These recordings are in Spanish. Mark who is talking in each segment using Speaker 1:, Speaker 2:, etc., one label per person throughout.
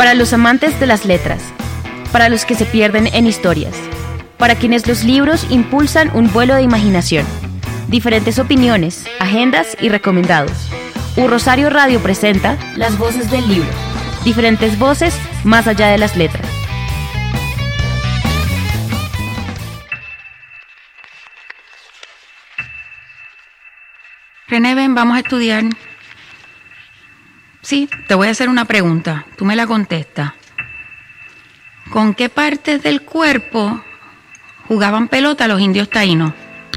Speaker 1: Para los amantes de las letras, para los que se pierden en historias, para quienes los libros impulsan un vuelo de imaginación, diferentes opiniones, agendas y recomendados. Rosario Radio presenta Las Voces del Libro, diferentes voces más allá de las letras.
Speaker 2: René, ven, vamos a estudiar. Sí, te voy a hacer una pregunta, tú me la contestas. ¿Con qué partes del cuerpo jugaban pelota los indios taínos?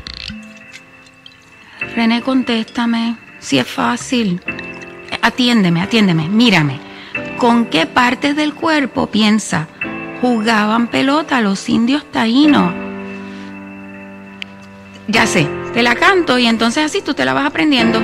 Speaker 2: René, contéstame, si es fácil. Atiéndeme, mírame. ¿Con qué partes del cuerpo, piensa, jugaban pelota los indios taínos? Ya sé, te la canto y entonces así tú te la vas aprendiendo.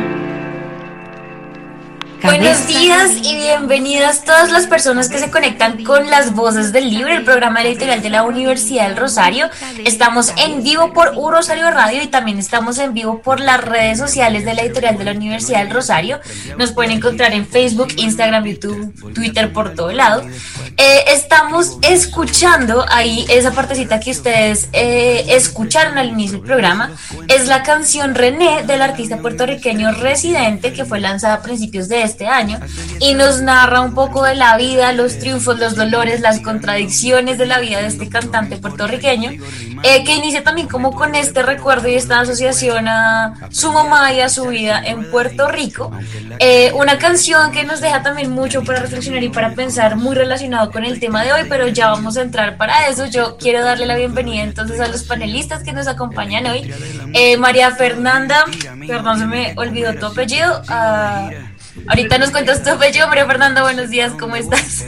Speaker 3: Buenos días y bienvenidas todas las personas que se conectan con Las Voces del Libro, el programa editorial de la Universidad del Rosario. Estamos en vivo por Rosario Radio y también estamos en vivo por las redes sociales de la editorial de la Universidad del Rosario. Nos pueden encontrar en Facebook, Instagram, YouTube, Twitter, por todo lado. Estamos escuchando ahí esa partecita que ustedes escucharon al inicio del programa. Es la canción René del artista puertorriqueño Residente, que fue lanzada a principios de este año y nos narra un poco de la vida, los triunfos, los dolores, las contradicciones de la vida de este cantante puertorriqueño, que inicia también como con este recuerdo y esta asociación a su mamá y a su vida en Puerto Rico. Una canción que nos deja también mucho para reflexionar y para pensar, muy relacionado con el tema de hoy, pero ya vamos a entrar para eso. Yo quiero darle la bienvenida entonces a los panelistas que nos acompañan hoy. María Fernanda, perdón, se me olvidó tu apellido. Ahorita nos cuentas tu apellido. María Fernanda, buenos días, ¿cómo estás?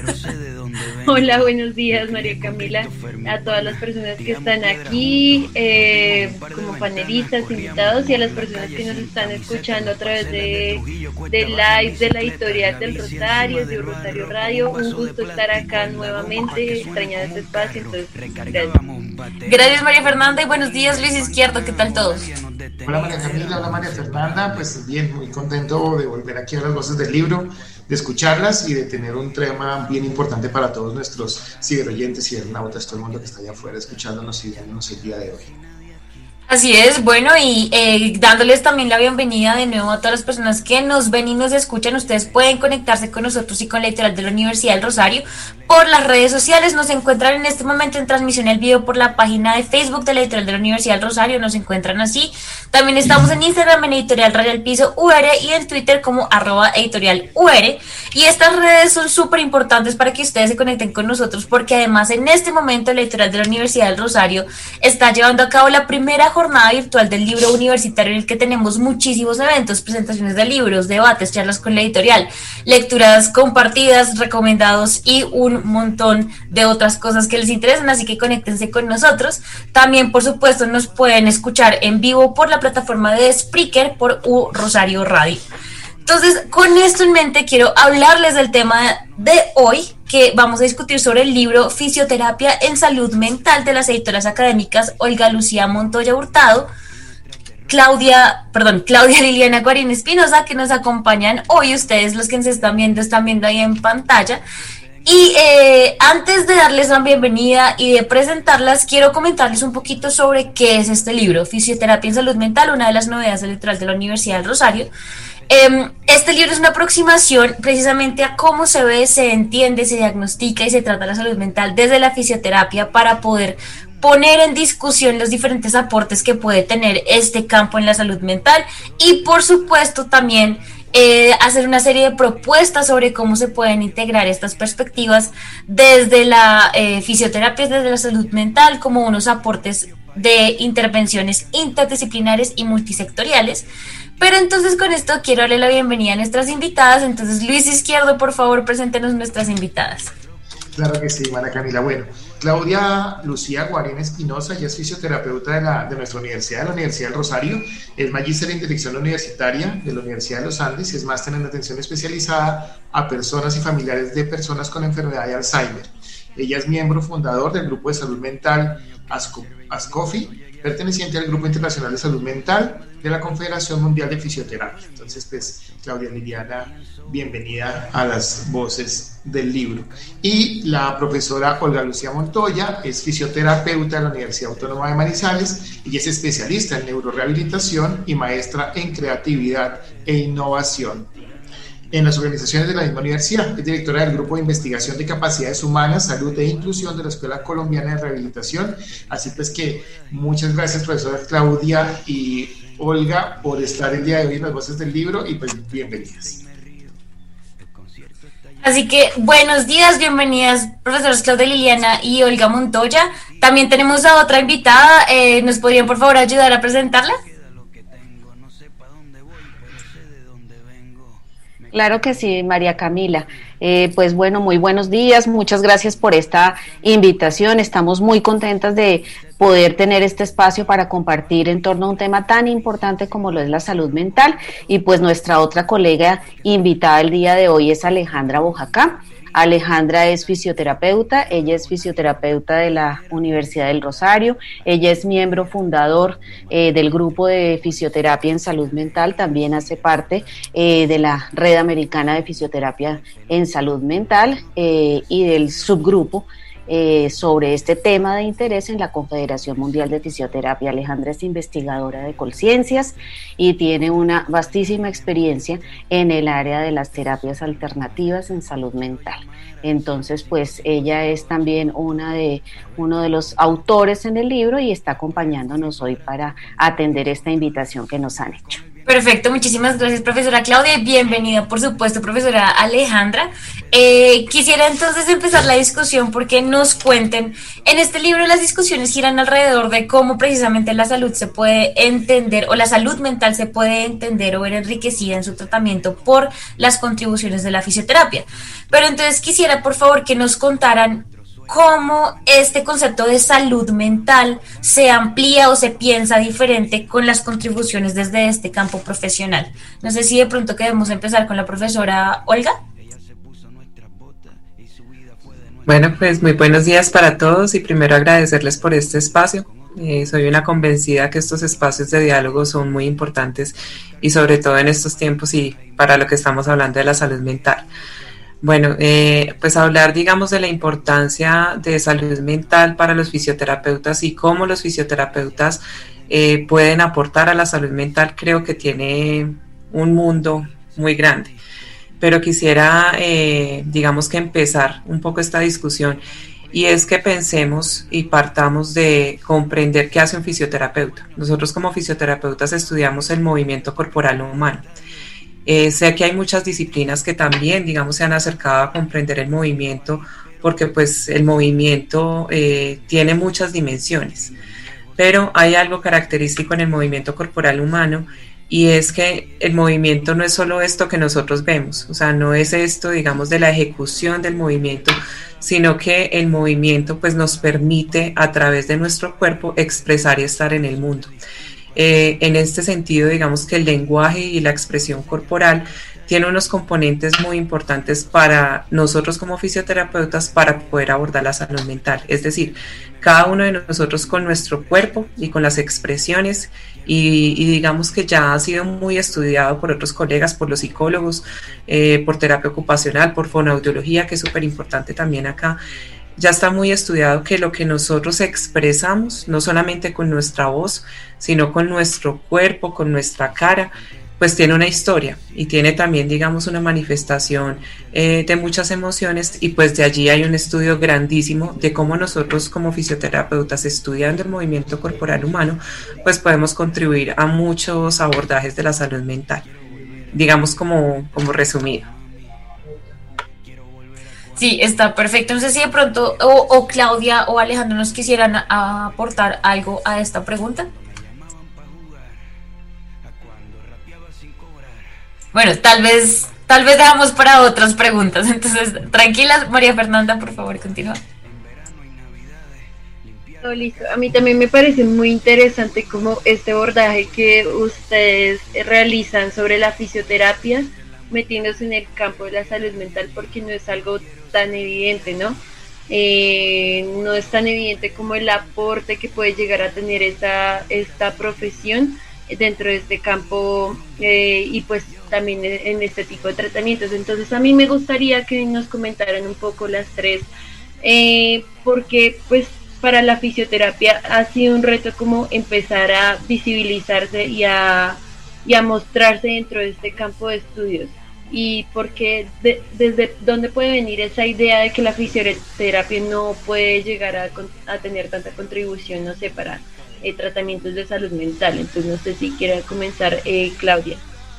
Speaker 4: Hola, buenos días, María Camila, a todas las personas que están aquí como panelistas, invitados, y a las personas que nos están escuchando a través de live de la editorial del Rosario, de Rosario Radio. Un gusto estar acá nuevamente, extrañar este espacio, entonces gracias.
Speaker 3: Gracias, María Fernanda, y buenos días, Luis Izquierdo, ¿qué tal todos?
Speaker 5: Hola María Camila, hola María Fernanda, pues bien, muy contento de volver aquí a Las Voces del Libro, de escucharlas y de tener un tema bien importante para todos nuestros ciberoyentes, cibernautas, todo el mundo que está allá afuera escuchándonos y viéndonos el día de hoy.
Speaker 3: Así es, bueno, y dándoles también la bienvenida de nuevo a todas las personas que nos ven y nos escuchan. Ustedes pueden conectarse con nosotros y con la editorial de la Universidad del Rosario por las redes sociales. Nos encuentran en este momento en transmisión el video por la página de Facebook de la editorial de la Universidad del Rosario, nos encuentran así. También estamos en Instagram en editorial Raya al Piso UR y en Twitter como @editorial UR. Y estas redes son súper importantes para que ustedes se conecten con nosotros, porque además en este momento la editorial de la Universidad del Rosario está llevando a cabo la primera jornada virtual del libro universitario, en el que tenemos muchísimos eventos, presentaciones de libros, debates, charlas con la editorial, lecturas compartidas, recomendados y un montón de otras cosas que les interesan, así que conéctense con nosotros. También, por supuesto, nos pueden escuchar en vivo por la plataforma de Spreaker por Rosario Radio. Entonces, con esto en mente, quiero hablarles del tema de hoy, que vamos a discutir sobre el libro Fisioterapia en Salud Mental, de las editoras académicas Olga Lucía Montoya Hurtado, Claudia Liliana Guarín Espinosa, que nos acompañan hoy. Ustedes, los que nos están viendo ahí en pantalla. Y antes de darles la bienvenida y de presentarlas, quiero comentarles un poquito sobre qué es este libro, Fisioterapia en Salud Mental, una de las novedades editoriales de la Universidad del Rosario. Este libro es una aproximación precisamente a cómo se ve, se entiende, se diagnostica y se trata la salud mental desde la fisioterapia, para poder poner en discusión los diferentes aportes que puede tener este campo en la salud mental y, por supuesto, también hacer una serie de propuestas sobre cómo se pueden integrar estas perspectivas desde la fisioterapia, desde la salud mental, como unos aportes de intervenciones interdisciplinares y multisectoriales. Pero entonces, con esto quiero darle la bienvenida a nuestras invitadas. Entonces, Luis Izquierdo, por favor, preséntenos nuestras invitadas.
Speaker 5: Claro que sí, María Camila. Bueno, Claudia Lucía Guarín Espinosa, ella es fisioterapeuta de nuestra universidad, de la Universidad del Rosario, es magíster en dirección universitaria de la Universidad de los Andes y es máster en atención especializada a personas y familiares de personas con enfermedad de Alzheimer. Ella es miembro fundador del Grupo de Salud Mental ASCOFI, perteneciente al Grupo Internacional de Salud Mental, de la Confederación Mundial de Fisioterapia. Entonces, pues, Claudia Liliana, bienvenida a las voces del libro. Y la profesora Olga Lucía Montoya es fisioterapeuta de la Universidad Autónoma de Manizales y es especialista en neurorehabilitación y maestra en creatividad e innovación en las organizaciones de la misma universidad. Es directora del Grupo de Investigación de Capacidades Humanas, Salud e Inclusión de la Escuela Colombiana de Rehabilitación. Así pues que muchas gracias, profesora Claudia y Olga, por estar el día de hoy en las voces del libro y pues bienvenidas.
Speaker 3: Así que buenos días, bienvenidas profesoras Claudia Liliana y Olga Montoya. También tenemos a otra invitada, ¿nos podrían por favor ayudar a presentarla?
Speaker 6: Claro que sí, María Camila. Pues bueno, muy buenos días, muchas gracias por esta invitación. Estamos muy contentas de poder tener este espacio para compartir en torno a un tema tan importante como lo es la salud mental. Y pues nuestra otra colega invitada el día de hoy es Alejandra Bojacá. Alejandra es fisioterapeuta, ella es fisioterapeuta de la Universidad del Rosario, ella es miembro fundador del grupo de fisioterapia en salud mental, también hace parte de la Red Americana de Fisioterapia en Salud Mental y del subgrupo sobre este tema de interés en la Confederación Mundial de Fisioterapia. Alejandra es investigadora de Colciencias y tiene una vastísima experiencia en el área de las terapias alternativas en salud mental. Entonces, pues ella es también uno de los autores en el libro y está acompañándonos hoy para atender esta invitación que nos han hecho.
Speaker 3: Perfecto, muchísimas gracias profesora Claudia y bienvenida por supuesto profesora Alejandra. Quisiera entonces empezar la discusión porque nos cuenten, en este libro las discusiones giran alrededor de cómo precisamente la salud se puede entender o la salud mental se puede entender o ver enriquecida en su tratamiento por las contribuciones de la fisioterapia. Pero entonces quisiera por favor que nos contaran cómo este concepto de salud mental se amplía o se piensa diferente con las contribuciones desde este campo profesional. No sé si de pronto queremos empezar con la profesora Olga.
Speaker 7: Bueno, pues muy buenos días para todos y primero agradecerles por este espacio. Soy una convencida que estos espacios de diálogo son muy importantes y sobre todo en estos tiempos y para lo que estamos hablando de la salud mental. Bueno, pues hablar, digamos, de la importancia de salud mental para los fisioterapeutas y cómo los fisioterapeutas pueden aportar a la salud mental, creo que tiene un mundo muy grande. Pero quisiera, digamos que empezar un poco esta discusión y es que pensemos y partamos de comprender qué hace un fisioterapeuta. Nosotros como fisioterapeutas estudiamos el movimiento corporal humano. Sé que hay muchas disciplinas que también, digamos, se han acercado a comprender el movimiento porque pues el movimiento tiene muchas dimensiones, pero hay algo característico en el movimiento corporal humano y es que el movimiento no es solo esto que nosotros vemos, o sea, no es esto, digamos, de la ejecución del movimiento, sino que el movimiento pues nos permite a través de nuestro cuerpo expresar y estar en el mundo. En este sentido, digamos que el lenguaje y la expresión corporal tiene unos componentes muy importantes para nosotros como fisioterapeutas para poder abordar la salud mental. Es decir, cada uno de nosotros con nuestro cuerpo y con las expresiones y digamos que ya ha sido muy estudiado por otros colegas, por los psicólogos, por terapia ocupacional, por fonoaudiología, que es súper importante también acá. Ya está muy estudiado que lo que nosotros expresamos, no solamente con nuestra voz, sino con nuestro cuerpo, con nuestra cara, pues tiene una historia y tiene también, digamos, una manifestación de muchas emociones y pues de allí hay un estudio grandísimo de cómo nosotros como fisioterapeutas estudiando el movimiento corporal humano, pues podemos contribuir a muchos abordajes de la salud mental, digamos como resumido.
Speaker 3: Sí, está perfecto. No sé si de pronto o Claudia o Alejandro nos quisieran aportar algo a esta pregunta. Bueno, tal vez dejamos para otras preguntas. Entonces, tranquilas, María Fernanda, por favor, continúa.
Speaker 4: Oh, listo. A mí también me parece muy interesante como este abordaje que ustedes realizan sobre la fisioterapia, metiéndose en el campo de la salud mental, porque no es algo tan evidente, ¿no? No es tan evidente como el aporte que puede llegar a tener esta profesión dentro de este campo y pues también en este tipo de tratamientos. Entonces a mí me gustaría que nos comentaran un poco las tres, porque pues para la fisioterapia ha sido un reto como empezar a visibilizarse y a mostrarse dentro de este campo de estudios. Y porque desde dónde puede venir esa idea de que la fisioterapia no puede llegar a tener tanta contribución, no sé, para tratamientos de salud mental. Entonces no sé si quiera comenzar Claudia.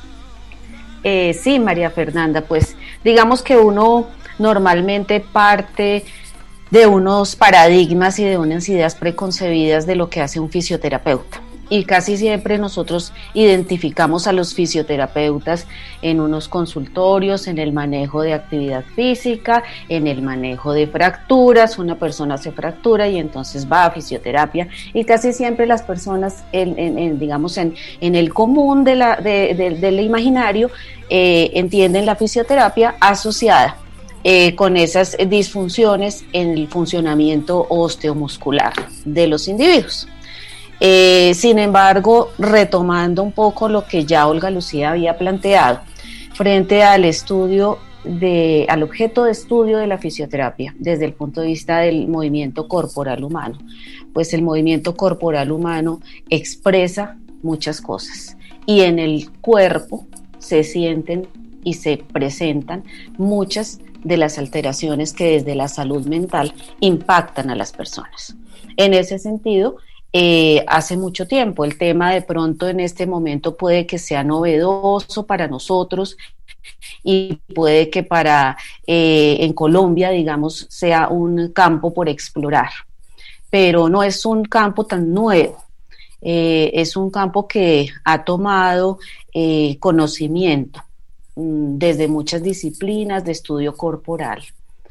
Speaker 6: Sí, María Fernanda, pues digamos que uno normalmente parte de unos paradigmas y de unas ideas preconcebidas de lo que hace un fisioterapeuta. Y casi siempre nosotros identificamos a los fisioterapeutas en unos consultorios, en el manejo de actividad física, en el manejo de fracturas. Una persona se fractura y entonces va a fisioterapia, y casi siempre las personas, digamos, en el común del imaginario, entienden la fisioterapia asociada con esas disfunciones en el funcionamiento osteomuscular de los individuos. Sin embargo, retomando un poco lo que ya Olga Lucía había planteado, frente al al objeto de estudio de la fisioterapia, desde el punto de vista del movimiento corporal humano, pues el movimiento corporal humano expresa muchas cosas, y en el cuerpo se sienten y se presentan muchas de las alteraciones que desde la salud mental impactan a las personas. En ese sentido, hace mucho tiempo, el tema de pronto en este momento puede que sea novedoso para nosotros, y puede que en Colombia, digamos, sea un campo por explorar, pero no es un campo tan nuevo. Es un campo que ha tomado conocimiento desde muchas disciplinas de estudio corporal,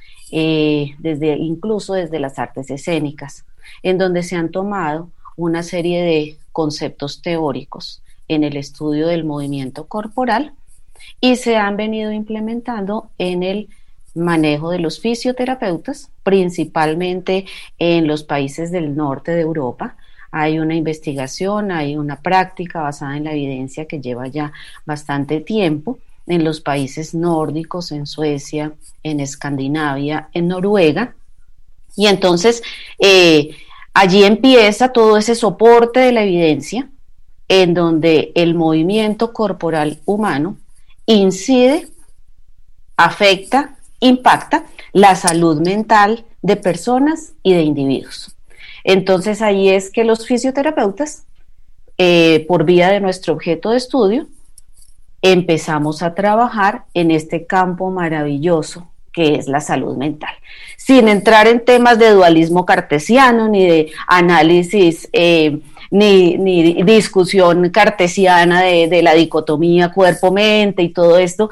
Speaker 6: incluso desde las artes escénicas, en donde se han tomado una serie de conceptos teóricos en el estudio del movimiento corporal y se han venido implementando en el manejo de los fisioterapeutas, principalmente en los países del norte de Europa. Hay una investigación, hay una práctica basada en la evidencia que lleva ya bastante tiempo en los países nórdicos, en Suecia, en Escandinavia, en Noruega. Y entonces allí empieza todo ese soporte de la evidencia, en donde el movimiento corporal humano incide, afecta, impacta la salud mental de personas y de individuos. Entonces ahí es que los fisioterapeutas, por vía de nuestro objeto de estudio, empezamos a trabajar en este campo maravilloso que es la salud mental, sin entrar en temas de dualismo cartesiano, ni de análisis, ni discusión cartesiana de la dicotomía cuerpo-mente y todo esto,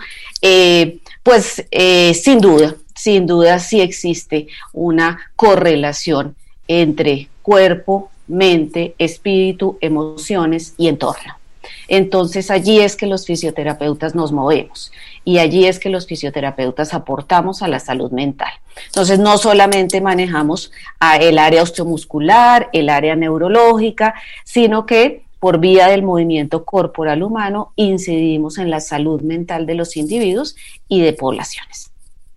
Speaker 6: sin duda sí existe una correlación entre cuerpo, mente, espíritu, emociones y entorno. Entonces allí es que los fisioterapeutas nos movemos, y allí es que los fisioterapeutas aportamos a la salud mental. Entonces no solamente manejamos el área osteomuscular, el área neurológica, sino que por vía del movimiento corporal humano incidimos en la salud mental de los individuos y de poblaciones.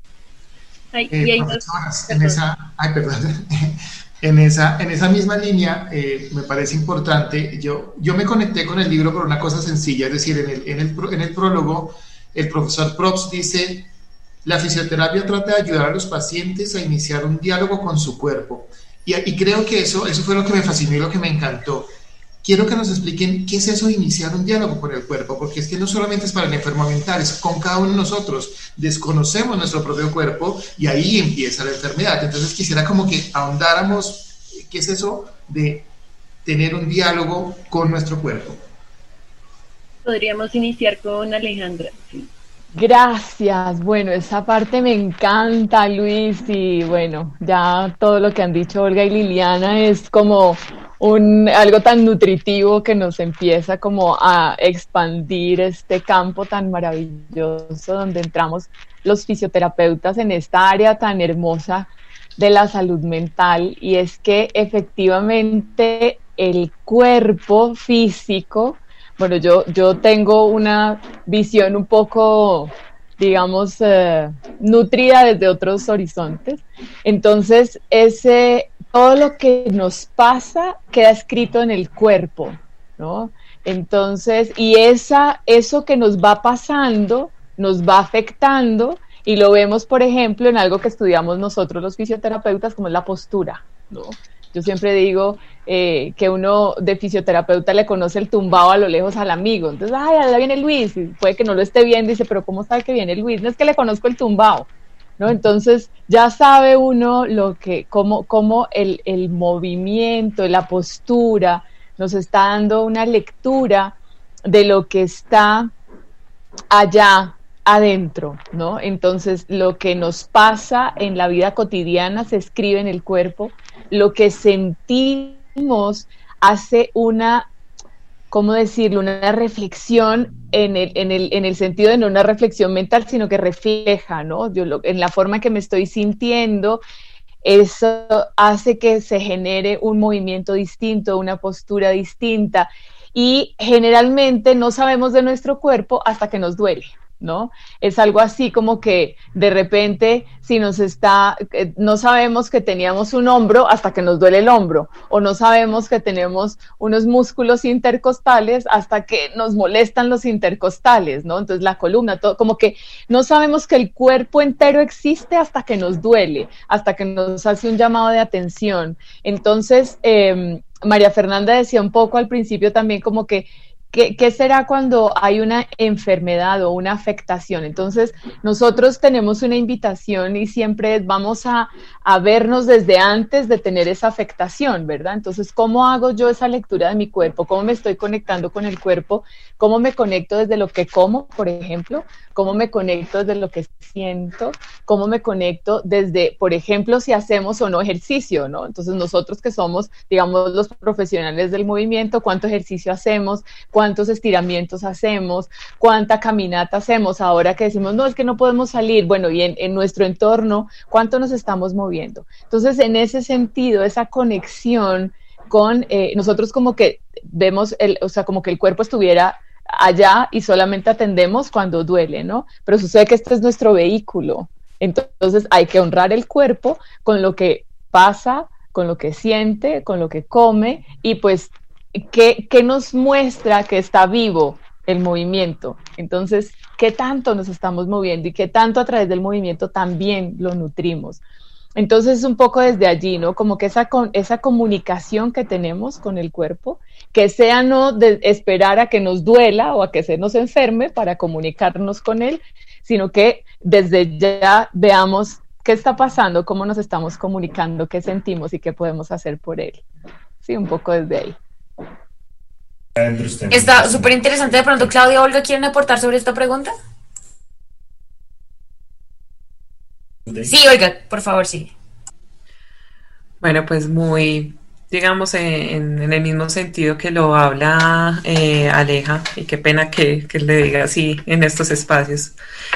Speaker 5: En esa misma línea, me parece importante, yo me conecté con el libro por una cosa sencilla, es decir, en el prólogo, el profesor Probst dice: la fisioterapia trata de ayudar a los pacientes a iniciar un diálogo con su cuerpo, y creo que eso fue lo que me fascinó y lo que me encantó. Quiero que nos expliquen qué es eso de iniciar un diálogo con el cuerpo, porque es que no solamente es para el enfermo mental, es con cada uno de nosotros. Desconocemos nuestro propio cuerpo y ahí empieza la enfermedad. Entonces quisiera como que ahondáramos qué es eso de tener un diálogo con nuestro cuerpo.
Speaker 4: Podríamos iniciar con Alejandra. Sí.
Speaker 8: Gracias. Bueno, esa parte me encanta, Luis, y bueno, ya todo lo que han dicho Olga y Liliana es como algo tan nutritivo que nos empieza como a expandir este campo tan maravilloso donde entramos los fisioterapeutas en esta área tan hermosa de la salud mental, y es que efectivamente el cuerpo físico bueno, yo tengo una visión un poco, digamos, nutrida desde otros horizontes. Entonces, todo lo que nos pasa queda escrito en el cuerpo, ¿no? Entonces, y eso que nos va pasando, nos va afectando, y lo vemos, por ejemplo, en algo que estudiamos nosotros los fisioterapeutas, como es la postura, ¿no? Yo siempre digo que uno de fisioterapeuta le conoce el tumbado a lo lejos al amigo. Entonces, ay, allá viene Luis, y puede que no lo esté viendo, y dice, pero ¿cómo sabe que viene Luis? No es que le conozco el tumbado, ¿no? Entonces, ya sabe uno cómo el movimiento, la postura, nos está dando una lectura de lo que está allá adentro, ¿no? Entonces, lo que nos pasa en la vida cotidiana se escribe en el cuerpo, lo que sentimos hace ¿cómo decirlo? Una reflexión en el sentido de no una reflexión mental, sino que refleja, ¿no? En la forma en que me estoy sintiendo, eso hace que se genere un movimiento distinto, una postura distinta, y generalmente no sabemos de nuestro cuerpo hasta que nos duele, ¿no? Es algo así como que de repente no sabemos que teníamos un hombro hasta que nos duele el hombro, o no sabemos que tenemos unos músculos intercostales hasta que nos molestan los intercostales, ¿no? Entonces la columna, todo, como que no sabemos que el cuerpo entero existe hasta que nos duele, hasta que nos hace un llamado de atención. Entonces, María Fernanda decía un poco al principio también como que ¿qué será cuando hay una enfermedad o una afectación? Entonces, nosotros tenemos una invitación y siempre vamos a vernos desde antes de tener esa afectación, ¿verdad? Entonces, ¿cómo hago yo esa lectura de mi cuerpo? ¿Cómo me estoy conectando con el cuerpo? ¿Cómo me conecto desde lo que como, por ejemplo? ¿Cómo me conecto desde lo que siento? ¿Cómo me conecto desde, por ejemplo, si hacemos o no ejercicio, ¿no? Entonces, nosotros que somos, digamos, los profesionales del movimiento, ¿cuánto ejercicio hacemos? ¿Cuántos estiramientos hacemos? ¿Cuánta caminata hacemos? Ahora que decimos, no, es que no podemos salir. Bueno, y en nuestro entorno, ¿cuánto nos estamos moviendo? Entonces, en ese sentido, esa conexión con nosotros como que vemos, o sea, como que el cuerpo estuviera allá y solamente atendemos cuando duele, ¿no? Pero sucede que este es nuestro vehículo. Entonces, hay que honrar el cuerpo con lo que pasa, con lo que siente, con lo que come, y pues ¿qué nos muestra que está vivo el movimiento? Entonces, ¿qué tanto nos estamos moviendo y qué tanto a través del movimiento también lo nutrimos? Entonces, es un poco desde allí, ¿no? Como que esa comunicación que tenemos con el cuerpo, que sea no de esperar a que nos duela o a que se nos enferme para comunicarnos con él, sino que desde ya veamos qué está pasando, cómo nos estamos comunicando, qué sentimos y qué podemos hacer por él. Sí, un poco desde ahí.
Speaker 3: Está súper interesante. De pronto, Claudia, Olga, ¿quieren aportar sobre esta pregunta? Sí, Olga, por favor, sí.
Speaker 7: Bueno, pues muy, digamos, en el mismo sentido que lo habla Aleja, y qué pena que le diga así en estos espacios.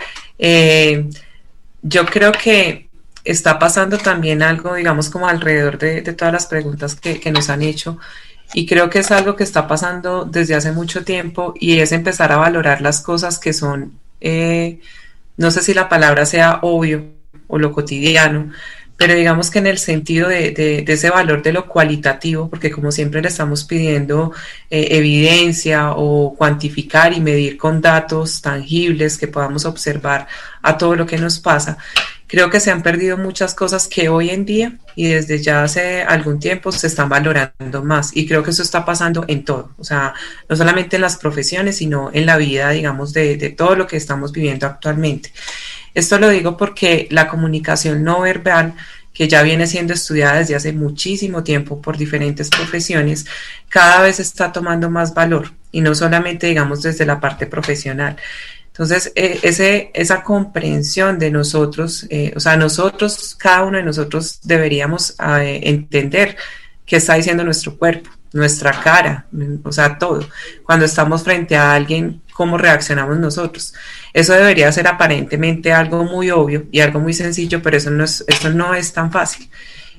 Speaker 7: Yo creo que está pasando también algo, digamos, como alrededor de todas las preguntas que nos han hecho, y creo que es algo que está pasando desde hace mucho tiempo, y es empezar a valorar las cosas que son, no sé si la palabra sea obvio o lo cotidiano, pero digamos que en el sentido de ese valor de lo cualitativo, porque como siempre le estamos pidiendo evidencia o cuantificar y medir con datos tangibles que podamos observar a todo lo que nos pasa, creo que se han perdido muchas cosas que hoy en día y desde ya hace algún tiempo se están valorando más, y creo que eso está pasando en todo, o sea, no solamente en las profesiones, sino en la vida, digamos, de todo lo que estamos viviendo actualmente. Esto lo digo porque la comunicación no verbal, que ya viene siendo estudiada desde hace muchísimo tiempo por diferentes profesiones, cada vez está tomando más valor, y no solamente, digamos, desde la parte profesional. Entonces, esa comprensión de nosotros, o sea, nosotros, cada uno de nosotros deberíamos entender qué está diciendo nuestro cuerpo, nuestra cara, o sea, todo. Cuando estamos frente a alguien, cómo reaccionamos nosotros. Eso debería ser aparentemente algo muy obvio y algo muy sencillo, pero eso no es tan fácil.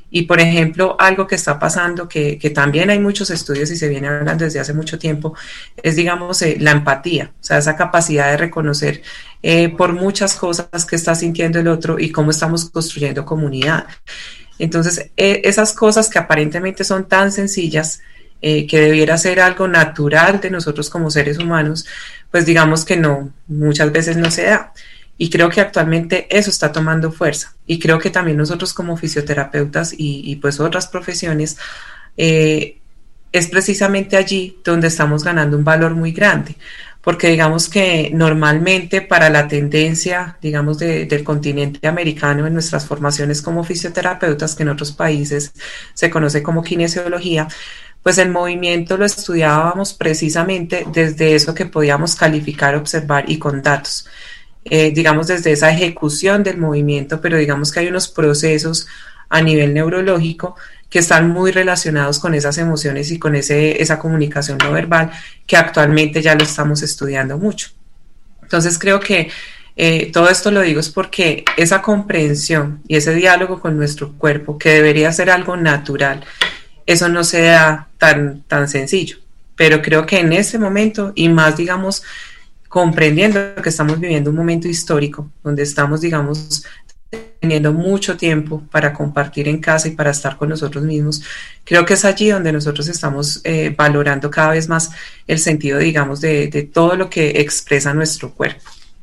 Speaker 7: Y por ejemplo, algo que está pasando, que también hay muchos estudios y se viene hablando desde hace mucho tiempo, es, digamos, la empatía, o sea, esa capacidad de reconocer por muchas cosas que está sintiendo el otro y cómo estamos construyendo comunidad. Entonces, esas cosas que aparentemente son tan sencillas, que debiera ser algo natural de nosotros como seres humanos, pues digamos que no, muchas veces no se da. Y creo que actualmente eso está tomando fuerza. Y creo que también nosotros como fisioterapeutas y pues otras profesiones, es precisamente allí donde estamos ganando un valor muy grande. Porque digamos que normalmente para la tendencia, digamos, del continente americano en nuestras formaciones como fisioterapeutas, que en otros países se conoce como kinesiología, pues el movimiento lo estudiábamos precisamente desde eso que podíamos calificar, observar y con datos. Digamos desde esa ejecución del movimiento, pero digamos que hay unos procesos a nivel neurológico que están muy relacionados con esas emociones y con esa comunicación no verbal, que actualmente ya lo estamos estudiando mucho. Entonces creo que todo esto lo digo es porque esa comprensión y ese diálogo con nuestro cuerpo, que debería ser algo natural, eso no se da tan sencillo, pero creo que en este momento, y más digamos comprendiendo que estamos viviendo un momento histórico, donde estamos, digamos, teniendo mucho tiempo para compartir en casa y para estar con nosotros mismos, creo que es allí donde nosotros estamos valorando cada vez más el sentido, digamos, de todo lo que expresa nuestro cuerpo.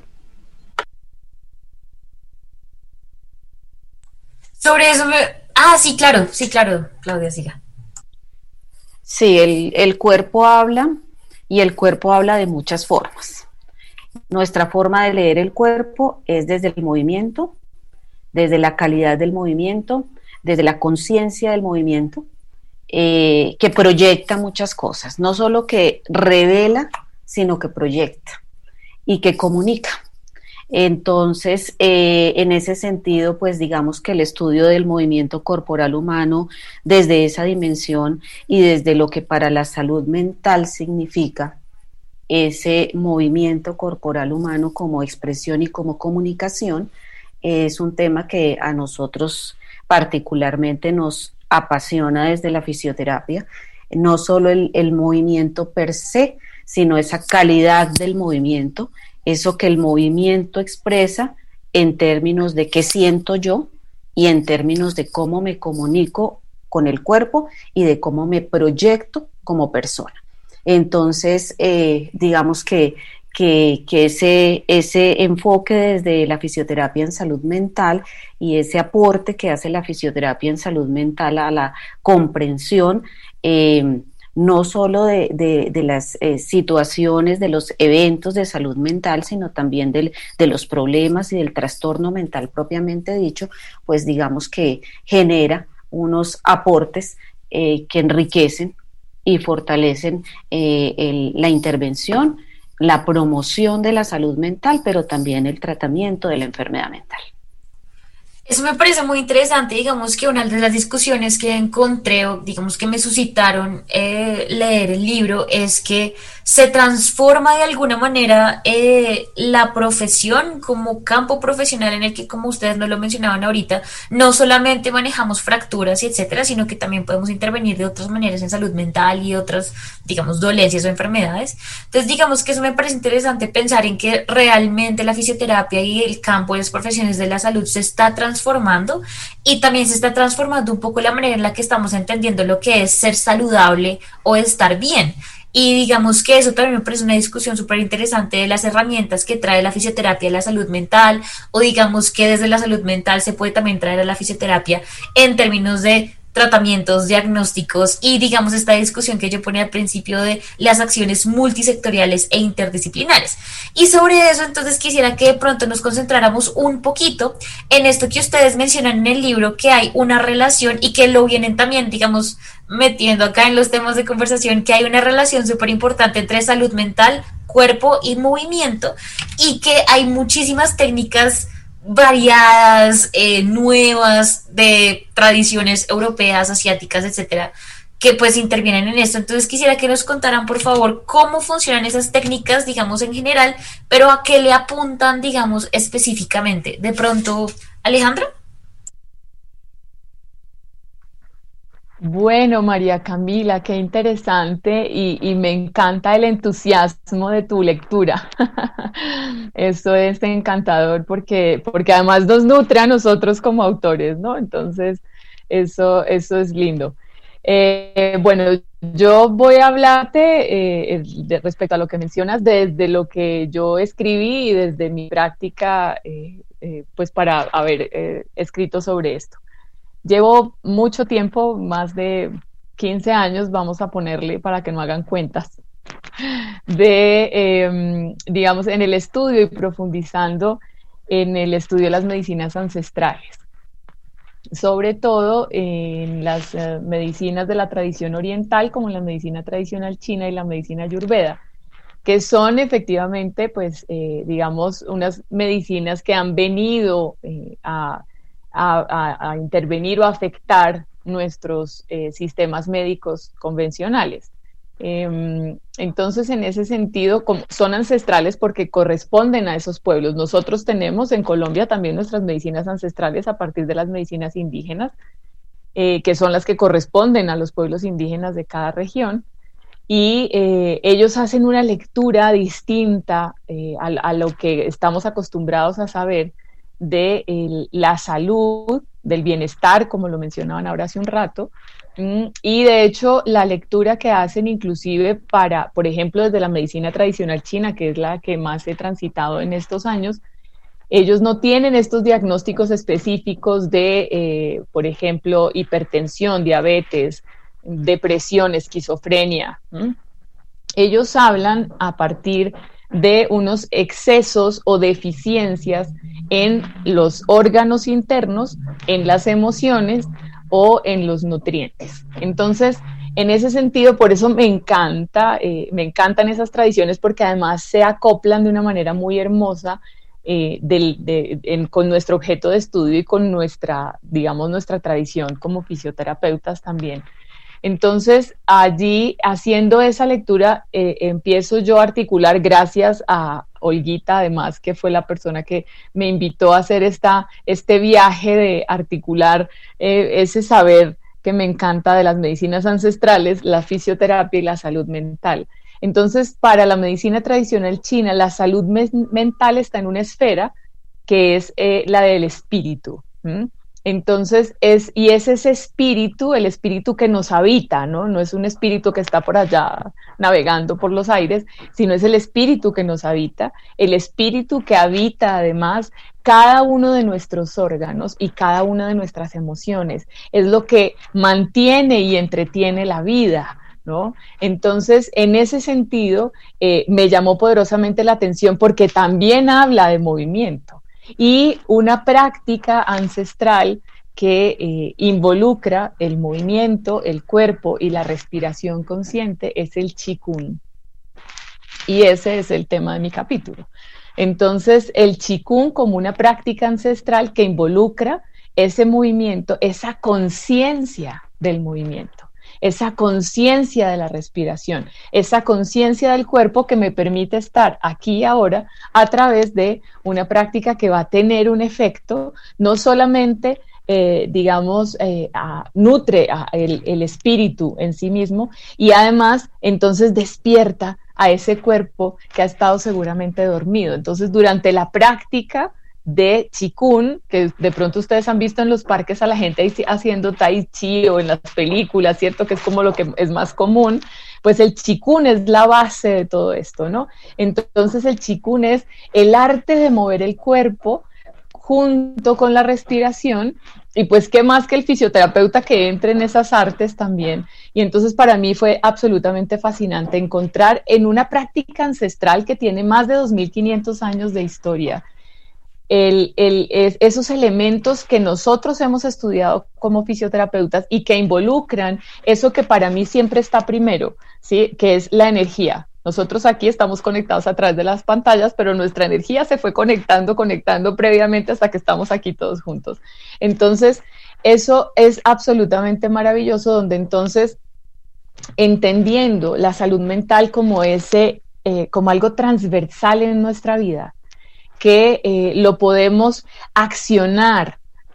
Speaker 3: Sobre eso sí, claro, Claudia, siga.
Speaker 6: Sí, el cuerpo habla, y el cuerpo habla de muchas formas. Nuestra forma de leer el cuerpo es desde el movimiento, desde la calidad del movimiento, desde la conciencia del movimiento, que proyecta muchas cosas, no solo que revela, sino que proyecta y que comunica. Entonces, en ese sentido, pues digamos que el estudio del movimiento corporal humano desde esa dimensión y desde lo que para la salud mental significa ese movimiento corporal humano como expresión y como comunicación, es un tema que a nosotros particularmente nos apasiona desde la fisioterapia, no solo el movimiento per se, sino esa calidad del movimiento, eso que el movimiento expresa en términos de qué siento yo y en términos de cómo me comunico con el cuerpo y de cómo me proyecto como persona. Entonces, digamos que ese enfoque desde la fisioterapia en salud mental y ese aporte que hace la fisioterapia en salud mental a la comprensión, no solo de las situaciones, de los eventos de salud mental, sino también de los problemas y del trastorno mental propiamente dicho, pues digamos que genera unos aportes que enriquecen y fortalecen la intervención, la promoción de la salud mental, pero también el tratamiento de la enfermedad mental.
Speaker 3: Eso me parece muy interesante, digamos que una de las discusiones que encontré, o digamos que me suscitaron leer el libro, es que se transforma de alguna manera la profesión como campo profesional en el que, como ustedes nos lo mencionaban ahorita, no solamente manejamos fracturas y etcétera, sino que también podemos intervenir de otras maneras en salud mental y otras, digamos, dolencias o enfermedades. Entonces, digamos que eso me parece interesante pensar en que realmente la fisioterapia y el campo de las profesiones de la salud se está transformando, y también se está transformando un poco la manera en la que estamos entendiendo lo que es ser saludable o estar bien. Y digamos que eso también me parece una discusión súper interesante de las herramientas que trae la fisioterapia a la salud mental, o digamos que desde la salud mental se puede también traer a la fisioterapia en términos de tratamientos, diagnósticos, y digamos esta discusión que yo ponía al principio de las acciones multisectoriales e interdisciplinares. Y sobre eso entonces quisiera que de pronto nos concentráramos un poquito en esto que ustedes mencionan en el libro, que hay una relación, y que lo vienen también, digamos, metiendo acá en los temas de conversación, que hay una relación súper importante entre salud mental, cuerpo y movimiento, y que hay muchísimas técnicas variadas, nuevas, de tradiciones europeas, asiáticas, etcétera, que pues intervienen en esto. Entonces quisiera que nos contaran, por favor, cómo funcionan esas técnicas, digamos, en general, pero a qué le apuntan, digamos, específicamente. De pronto, Alejandra.
Speaker 8: Bueno, María Camila, qué interesante y me encanta el entusiasmo de tu lectura. Eso es encantador porque además nos nutre a nosotros como autores, ¿no? Entonces, eso es lindo. Bueno, yo voy a hablarte respecto a lo que mencionas desde lo que yo escribí y desde mi práctica, pues para haber escrito sobre esto. Llevo mucho tiempo, más de 15 años, vamos a ponerle para que no hagan cuentas, digamos, en el estudio y profundizando en el estudio de las medicinas ancestrales, sobre todo en las medicinas de la tradición oriental, como la medicina tradicional china y la medicina ayurveda, que son efectivamente, pues, digamos, unas medicinas que han venido a intervenir o a afectar nuestros sistemas médicos convencionales. Entonces, en ese sentido, son ancestrales porque corresponden a esos pueblos. Nosotros tenemos en Colombia también nuestras medicinas ancestrales a partir de las medicinas indígenas, que son las que corresponden a los pueblos indígenas de cada región. Y ellos hacen una lectura distinta a lo que estamos acostumbrados a saber de la salud, del bienestar, como lo mencionaban ahora hace un rato, y de hecho la lectura que hacen inclusive para, por ejemplo, desde la medicina tradicional china, que es la que más he transitado en estos años, ellos no tienen estos diagnósticos específicos de, por ejemplo, hipertensión, diabetes, depresión, esquizofrenia. Ellos hablan a partir de unos excesos o deficiencias en los órganos internos, en las emociones o en los nutrientes. Entonces, en ese sentido, por eso me encantan esas tradiciones, porque además se acoplan de una manera muy hermosa con nuestro objeto de estudio y con nuestra, digamos, nuestra tradición como fisioterapeutas también. Entonces, allí, haciendo esa lectura, empiezo yo a articular, gracias a Olguita, además, que fue la persona que me invitó a hacer este viaje de articular ese saber que me encanta de las medicinas ancestrales, la fisioterapia y la salud mental. Entonces, para la medicina tradicional china, la salud mental está en una esfera que es la del espíritu. Entonces, es ese espíritu, el espíritu que nos habita, ¿no? No es un espíritu que está por allá navegando por los aires, sino es el espíritu que nos habita, el espíritu que habita además cada uno de nuestros órganos y cada una de nuestras emociones. Es lo que mantiene y entretiene la vida, ¿no? Entonces, en ese sentido, me llamó poderosamente la atención porque también habla de movimiento. Y una práctica ancestral que involucra el movimiento, el cuerpo y la respiración consciente es el Qigong. Y ese es el tema de mi capítulo. Entonces, el Qigong como una práctica ancestral que involucra ese movimiento, esa conciencia del movimiento, esa conciencia de la respiración, esa conciencia del cuerpo que me permite estar aquí y ahora a través de una práctica que va a tener un efecto, no solamente, nutre el espíritu en sí mismo y además entonces despierta a ese cuerpo que ha estado seguramente dormido. Entonces, durante la práctica de Qigong, que de pronto ustedes han visto en los parques a la gente haciendo tai chi o en las películas, ¿cierto? Que es como lo que es más común, pues el Qigong es la base de todo esto, ¿no? Entonces el Qigong es el arte de mover el cuerpo junto con la respiración, y pues qué más que el fisioterapeuta que entre en esas artes también. Y entonces para mí fue absolutamente fascinante encontrar en una práctica ancestral que tiene más de 2.500 años de historia, esos elementos que nosotros hemos estudiado como fisioterapeutas y que involucran eso que para mí siempre está primero, ¿sí? Que es la energía. Nosotros aquí estamos conectados a través de las pantallas, pero nuestra energía se fue conectando previamente hasta que estamos aquí todos juntos. Entonces, eso es absolutamente maravilloso, donde entonces, entendiendo la salud mental como como algo transversal en nuestra vida, que lo podemos accionar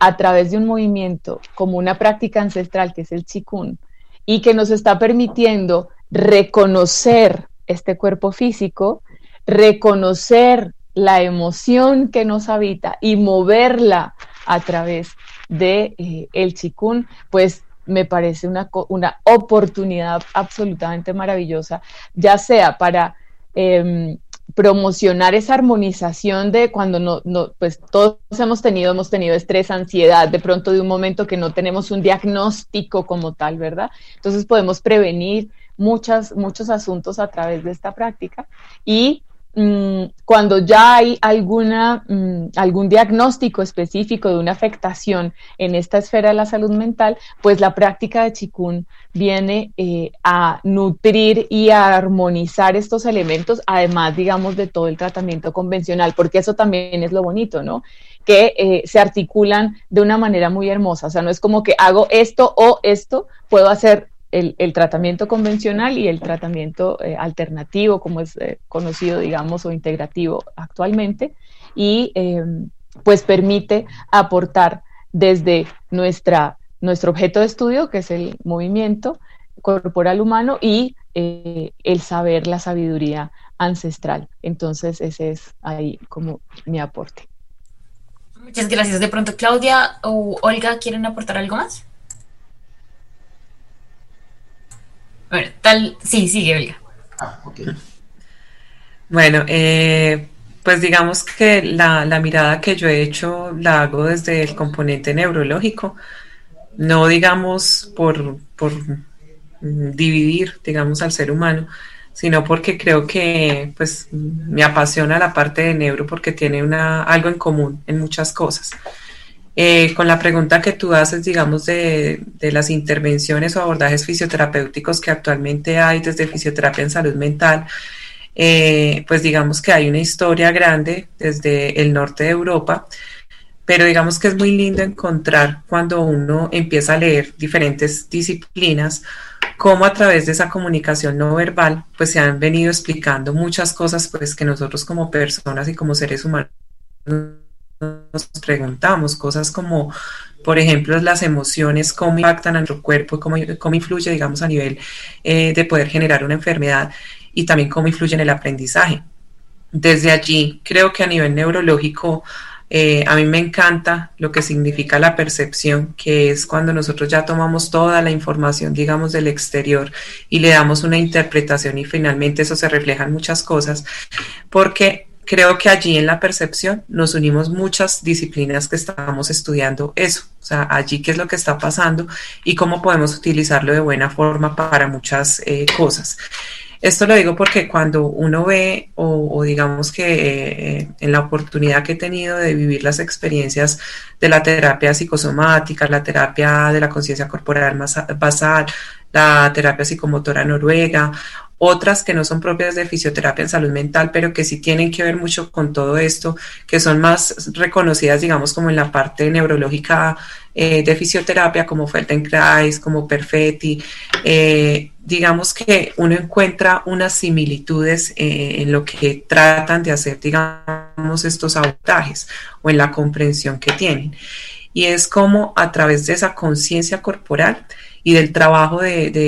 Speaker 8: a través de un movimiento como una práctica ancestral que es el Qigong y que nos está permitiendo reconocer este cuerpo físico, reconocer la emoción que nos habita y moverla a través de el Qigong, pues me parece una oportunidad absolutamente maravillosa, ya sea para promocionar esa armonización de cuando pues todos hemos tenido estrés, ansiedad, de pronto de un momento que no tenemos un diagnóstico como tal, ¿verdad? Entonces podemos prevenir muchos asuntos a través de esta práctica y cuando ya hay algún diagnóstico específico de una afectación en esta esfera de la salud mental, pues la práctica de Qigong viene a nutrir y a armonizar estos elementos, además, digamos, de todo el tratamiento convencional, porque eso también es lo bonito, ¿no? Que se articulan de una manera muy hermosa, o sea, no es como que hago esto o esto, puedo hacer el tratamiento convencional y el tratamiento alternativo, como es conocido, digamos, o integrativo actualmente, y pues permite aportar desde nuestro objeto de estudio, que es el movimiento corporal humano, y el saber, la sabiduría ancestral. Entonces, ese es ahí como mi aporte.
Speaker 3: Muchas gracias. De pronto, Claudia o Olga, ¿quieren aportar algo más? Bueno, sí, sigue, Olga.
Speaker 5: Ok.
Speaker 7: Bueno, pues digamos que la mirada que yo he hecho la hago desde el componente neurológico, no digamos por dividir, digamos, al ser humano, sino porque creo que pues me apasiona la parte de neuro porque tiene algo en común en muchas cosas. Con la pregunta que tú haces, digamos, de las intervenciones o abordajes fisioterapéuticos que actualmente hay desde fisioterapia en salud mental, pues digamos que hay una historia grande desde el norte de Europa, pero digamos que es muy lindo encontrar cuando uno empieza a leer diferentes disciplinas, cómo a través de esa comunicación no verbal, pues se han venido explicando muchas cosas pues que nosotros como personas y como seres humanos nos preguntamos, cosas como, por ejemplo, las emociones, cómo impactan a nuestro cuerpo, cómo influye, digamos, a nivel de poder generar una enfermedad y también cómo influye en el aprendizaje. Desde allí, creo que a nivel neurológico, a mí me encanta lo que significa la percepción, que es cuando nosotros ya tomamos toda la información, digamos, del exterior y le damos una interpretación y finalmente eso se refleja en muchas cosas, porque creo que allí en la percepción nos unimos muchas disciplinas que estamos estudiando eso, o sea, allí qué es lo que está pasando y cómo podemos utilizarlo de buena forma para muchas cosas. Esto lo digo porque cuando uno ve o digamos que en la oportunidad que he tenido de vivir las experiencias de la terapia psicosomática, la terapia de la conciencia corporal basal, la terapia psicomotora noruega, otras que no son propias de fisioterapia en salud mental, pero que sí tienen que ver mucho con todo esto, que son más reconocidas, digamos, como en la parte neurológica de fisioterapia, como Feldenkrais, como Perfetti. Digamos que uno encuentra unas similitudes en lo que tratan de hacer, digamos, estos abordajes o en la comprensión que tienen. Y es como a través de esa conciencia corporal y del trabajo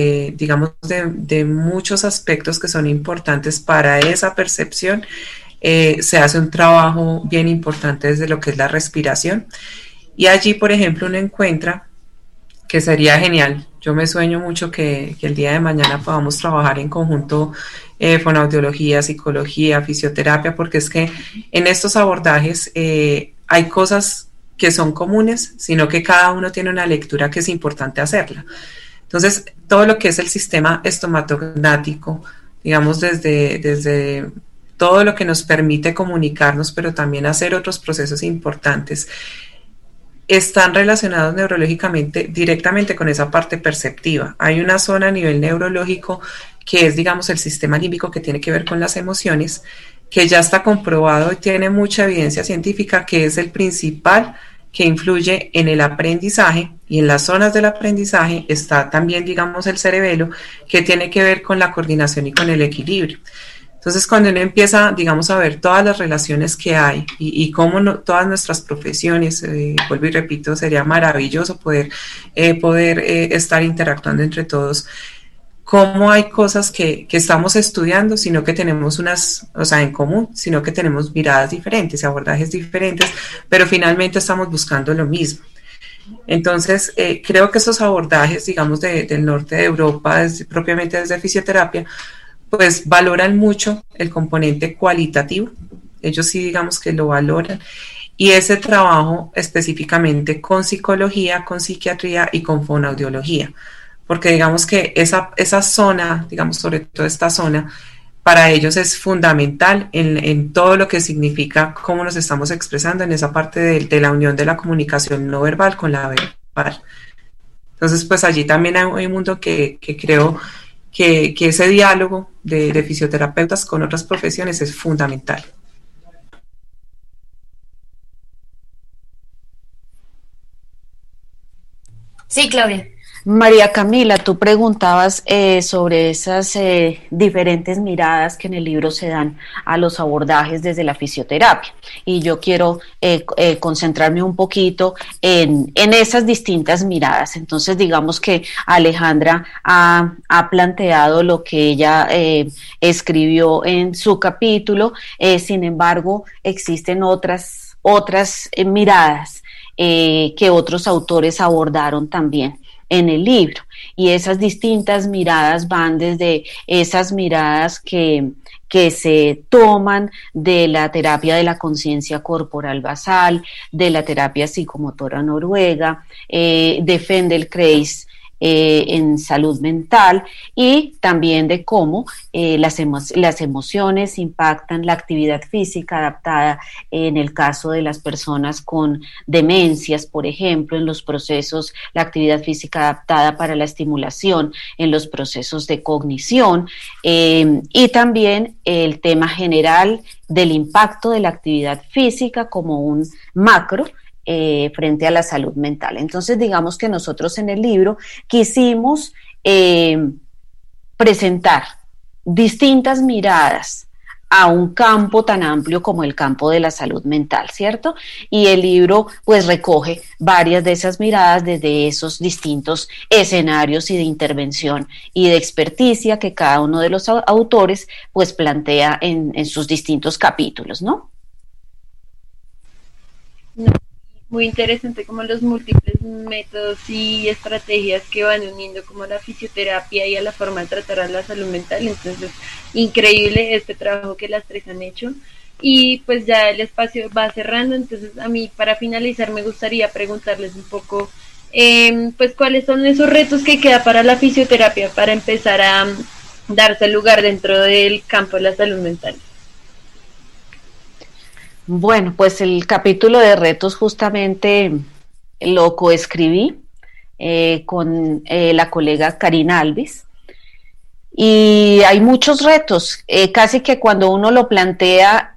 Speaker 7: de muchos aspectos que son importantes para esa percepción, se hace un trabajo bien importante desde lo que es la respiración. Y allí, por ejemplo, uno encuentra que sería genial. Yo me sueño mucho que el día de mañana podamos trabajar en conjunto fonoaudiología, psicología, fisioterapia, porque es que en estos abordajes hay cosas que son comunes, sino que cada uno tiene una lectura que es importante hacerla. Entonces, todo lo que es el sistema estomatognático, digamos, desde todo lo que nos permite comunicarnos, pero también hacer otros procesos importantes, están relacionados neurológicamente directamente con esa parte perceptiva. Hay una zona a nivel neurológico que es, digamos, el sistema límbico que tiene que ver con las emociones, que ya está comprobado y tiene mucha evidencia científica que es el principal que influye en el aprendizaje, y en las zonas del aprendizaje está también, digamos, el cerebelo, que tiene que ver con la coordinación y con el equilibrio. Entonces, cuando uno empieza, digamos, a ver todas las relaciones que hay y cómo todas nuestras profesiones, vuelvo y repito, sería maravilloso poder estar interactuando entre todos, cómo hay cosas que estamos estudiando, sino que tenemos en común, sino que tenemos miradas diferentes, abordajes diferentes, pero finalmente estamos buscando lo mismo. Entonces, creo que esos abordajes, digamos, del norte de Europa, propiamente desde fisioterapia, pues valoran mucho el componente cualitativo. Ellos sí, digamos, que lo valoran. Y ese trabajo específicamente con psicología, con psiquiatría y con fonoaudiología. Porque digamos que esa zona, digamos, sobre todo esta zona, para ellos es fundamental en todo lo que significa cómo nos estamos expresando en esa parte de la unión de la comunicación no verbal con la verbal. Entonces, pues allí también hay un mundo que creo que ese diálogo de fisioterapeutas con otras profesiones es fundamental.
Speaker 3: Sí, Claudia.
Speaker 6: María Camila, tú preguntabas sobre esas diferentes miradas que en el libro se dan a los abordajes desde la fisioterapia, y yo quiero concentrarme un poquito en esas distintas miradas. Entonces, digamos que Alejandra ha planteado lo que ella escribió en su capítulo, sin embargo, existen otras miradas que otros autores abordaron también en el libro, y esas distintas miradas van desde esas miradas que se toman de la terapia de la conciencia corporal basal, de la terapia psicomotora noruega, de Feldenkrais en salud mental, y también de cómo las emociones impactan la actividad física adaptada en el caso de las personas con demencias, por ejemplo, en los procesos, la actividad física adaptada para la estimulación en los procesos de cognición, y también el tema general del impacto de la actividad física como un macro frente a la salud mental. Entonces, digamos que nosotros en el libro quisimos presentar distintas miradas a un campo tan amplio como el campo de la salud mental, ¿cierto? Y el libro pues recoge varias de esas miradas desde esos distintos escenarios y de intervención y de experticia que cada uno de los autores pues plantea en sus distintos capítulos, ¿no?
Speaker 4: Muy interesante como los múltiples métodos y estrategias que van uniendo como la fisioterapia y a la forma de tratar a la salud mental. Entonces, increíble este trabajo que las tres han hecho. Y pues ya el espacio va cerrando, entonces a mí para finalizar me gustaría preguntarles un poco pues cuáles son esos retos que queda para la fisioterapia para empezar a darse lugar dentro del campo de la salud mental.
Speaker 6: Bueno, pues el capítulo de retos justamente lo coescribí con la colega Karina Alves, y hay muchos retos, casi que cuando uno lo plantea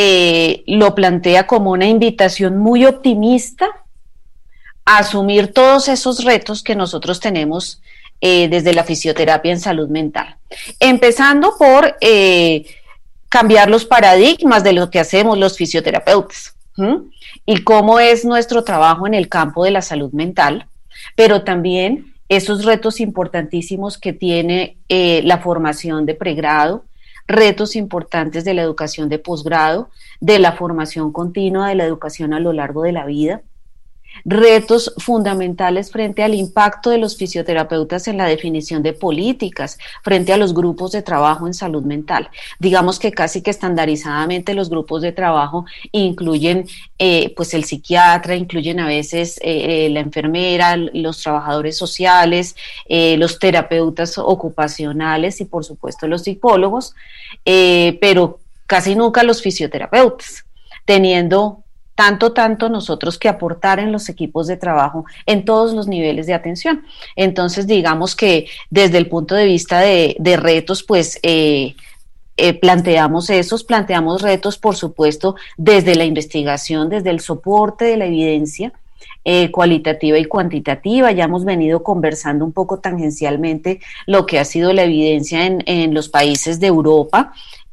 Speaker 6: como una invitación muy optimista a asumir todos esos retos que nosotros tenemos desde la fisioterapia en salud mental, empezando por cambiar los paradigmas de lo que hacemos los fisioterapeutas, y cómo es nuestro trabajo en el campo de la salud mental, pero también esos retos importantísimos que tiene la formación de pregrado, retos importantes de la educación de posgrado, de la formación continua de la educación a lo largo de la vida, retos fundamentales frente al impacto de los fisioterapeutas en la definición de políticas frente a los grupos de trabajo en salud mental. Digamos que casi que estandarizadamente los grupos de trabajo incluyen pues el psiquiatra, incluyen a veces la enfermera, los trabajadores sociales, los terapeutas ocupacionales y por supuesto los psicólogos, pero casi nunca los fisioterapeutas, teniendo tanto nosotros que aportar en los equipos de trabajo en todos los niveles de atención. Entonces, digamos que desde el punto de vista de retos, pues planteamos retos, por supuesto, desde la investigación, desde el soporte de la evidencia cualitativa y cuantitativa. Ya hemos venido conversando un poco tangencialmente lo que ha sido la evidencia en los países de Europa,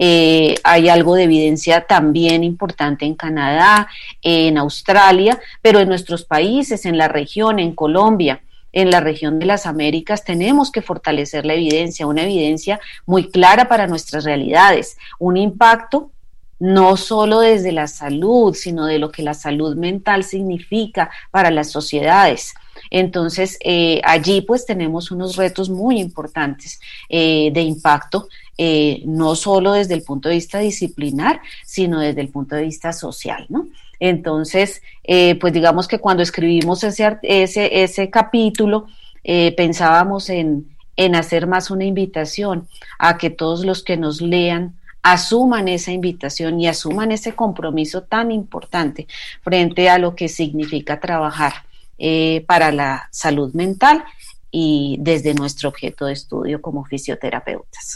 Speaker 6: Hay algo de evidencia también importante en Canadá, en Australia, pero en nuestros países, en la región, en Colombia, en la región de las Américas, tenemos que fortalecer la evidencia, una evidencia muy clara para nuestras realidades, un impacto no solo desde la salud, sino de lo que la salud mental significa para las sociedades. Entonces, allí pues tenemos unos retos muy importantes de impacto, no solo desde el punto de vista disciplinar, sino desde el punto de vista social, ¿no? Entonces, pues digamos que cuando escribimos ese capítulo, pensábamos en hacer más una invitación a que todos los que nos lean asuman esa invitación y asuman ese compromiso tan importante frente a lo que significa trabajar para la salud mental y desde nuestro objeto de estudio como fisioterapeutas.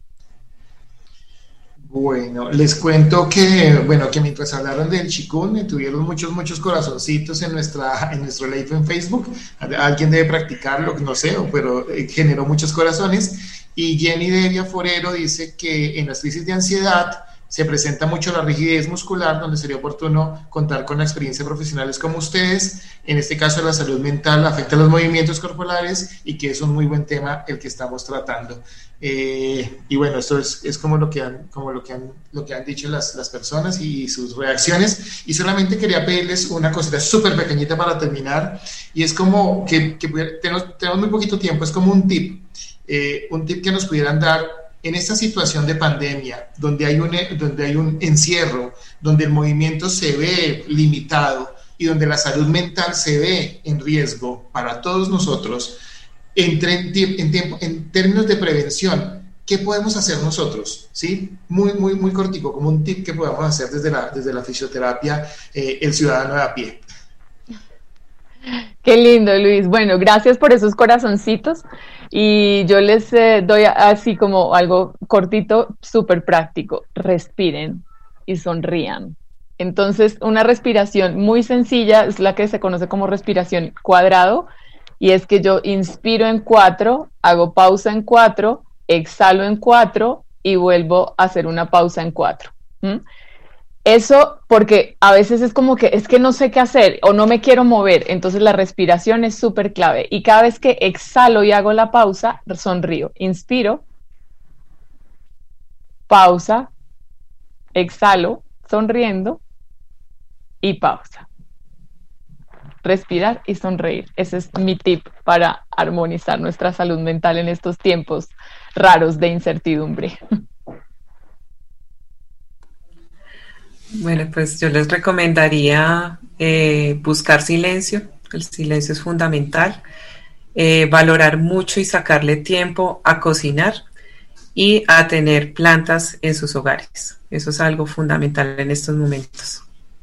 Speaker 5: Bueno, les cuento que mientras hablaron del Qigong, tuvieron muchos corazoncitos en nuestro live en Facebook. Alguien debe practicarlo, no sé, pero generó muchos corazones. Y Jenny Devia Forero dice que en las crisis de ansiedad se presenta mucho la rigidez muscular, donde sería oportuno contar con la experiencia de profesionales como ustedes. En este caso, la salud mental afecta los movimientos corporales y que es un muy buen tema el que estamos tratando. Y bueno, esto es como lo que han dicho las personas y sus reacciones. Y solamente quería pedirles una cosita súper pequeñita para terminar, y es como que tenemos muy poquito tiempo, es como un tip que nos pudieran dar en esta situación de pandemia, donde hay un encierro, donde el movimiento se ve limitado y donde la salud mental se ve en riesgo para todos nosotros. En términos de prevención, ¿qué podemos hacer nosotros? ¿Sí? Muy cortico, como un tip que podamos hacer desde la fisioterapia, el ciudadano de a pie.
Speaker 8: Qué lindo, Luis. Bueno, gracias por esos corazoncitos. Y yo les doy así como algo cortito, súper práctico. Respiren y sonrían. Entonces, una respiración muy sencilla es la que se conoce como respiración cuadrado, y es que yo inspiro en 4, hago pausa en 4, exhalo en 4 y vuelvo a hacer una pausa en 4. Eso porque a veces es como que es que no sé qué hacer o no me quiero mover, entonces la respiración es súper clave, y cada vez que exhalo y hago la pausa, sonrío. Inspiro, pausa, exhalo, sonriendo y pausa. Respirar y sonreír. Ese es mi tip para armonizar nuestra salud mental en estos tiempos raros de incertidumbre.
Speaker 7: Bueno, pues yo les recomendaría buscar silencio. El silencio es fundamental. Valorar mucho y sacarle tiempo a cocinar y a tener plantas en sus hogares. Eso es algo fundamental en estos momentos.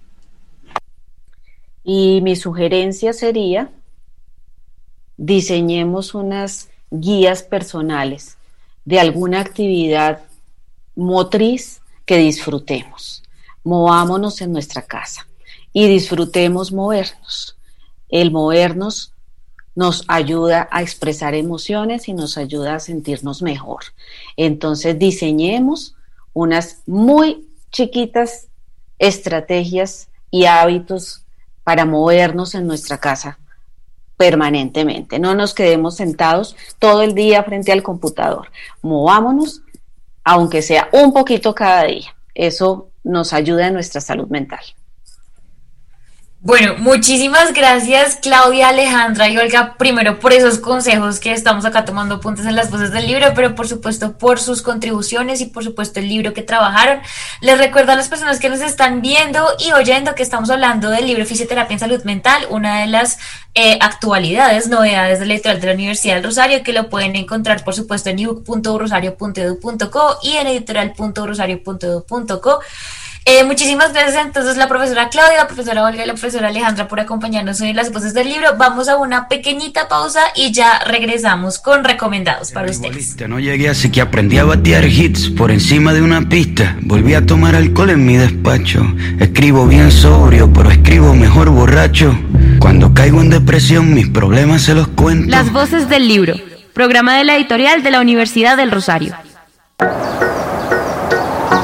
Speaker 6: Y mi sugerencia sería, diseñemos unas guías personales de alguna actividad motriz que disfrutemos. Movámonos en nuestra casa y disfrutemos movernos. El movernos nos ayuda a expresar emociones y nos ayuda a sentirnos mejor. Entonces diseñemos unas muy chiquitas estrategias y hábitos para movernos en nuestra casa permanentemente. No nos quedemos sentados todo el día frente al computador. Movámonos, aunque sea un poquito cada día. Eso nos ayuda en nuestra salud mental.
Speaker 3: Bueno, muchísimas gracias Claudia, Alejandra y Olga, primero por esos consejos que estamos acá tomando apuntes en las voces del libro, pero por supuesto por sus contribuciones y por supuesto el libro que trabajaron. Les recuerdo a las personas que nos están viendo y oyendo que estamos hablando del libro Fisioterapia en Salud Mental, una de las actualidades, novedades del editorial de la Universidad del Rosario, que lo pueden encontrar por supuesto en ebook.rosario.edu.co y en editorial.rosario.edu.co. Muchísimas gracias entonces la profesora Claudia, la profesora Olga y la profesora Alejandra por acompañarnos hoy en las voces del libro. Vamos a una pequeñita pausa y ya regresamos con recomendados para ustedes.
Speaker 9: No llegué así que aprendí a batear hits por encima de una pista. Volví a tomar alcohol en mi despacho. Escribo bien sobrio, pero escribo mejor borracho. Cuando caigo en depresión mis problemas se los cuento.
Speaker 1: Las voces del libro, programa de la editorial de la Universidad del Rosario.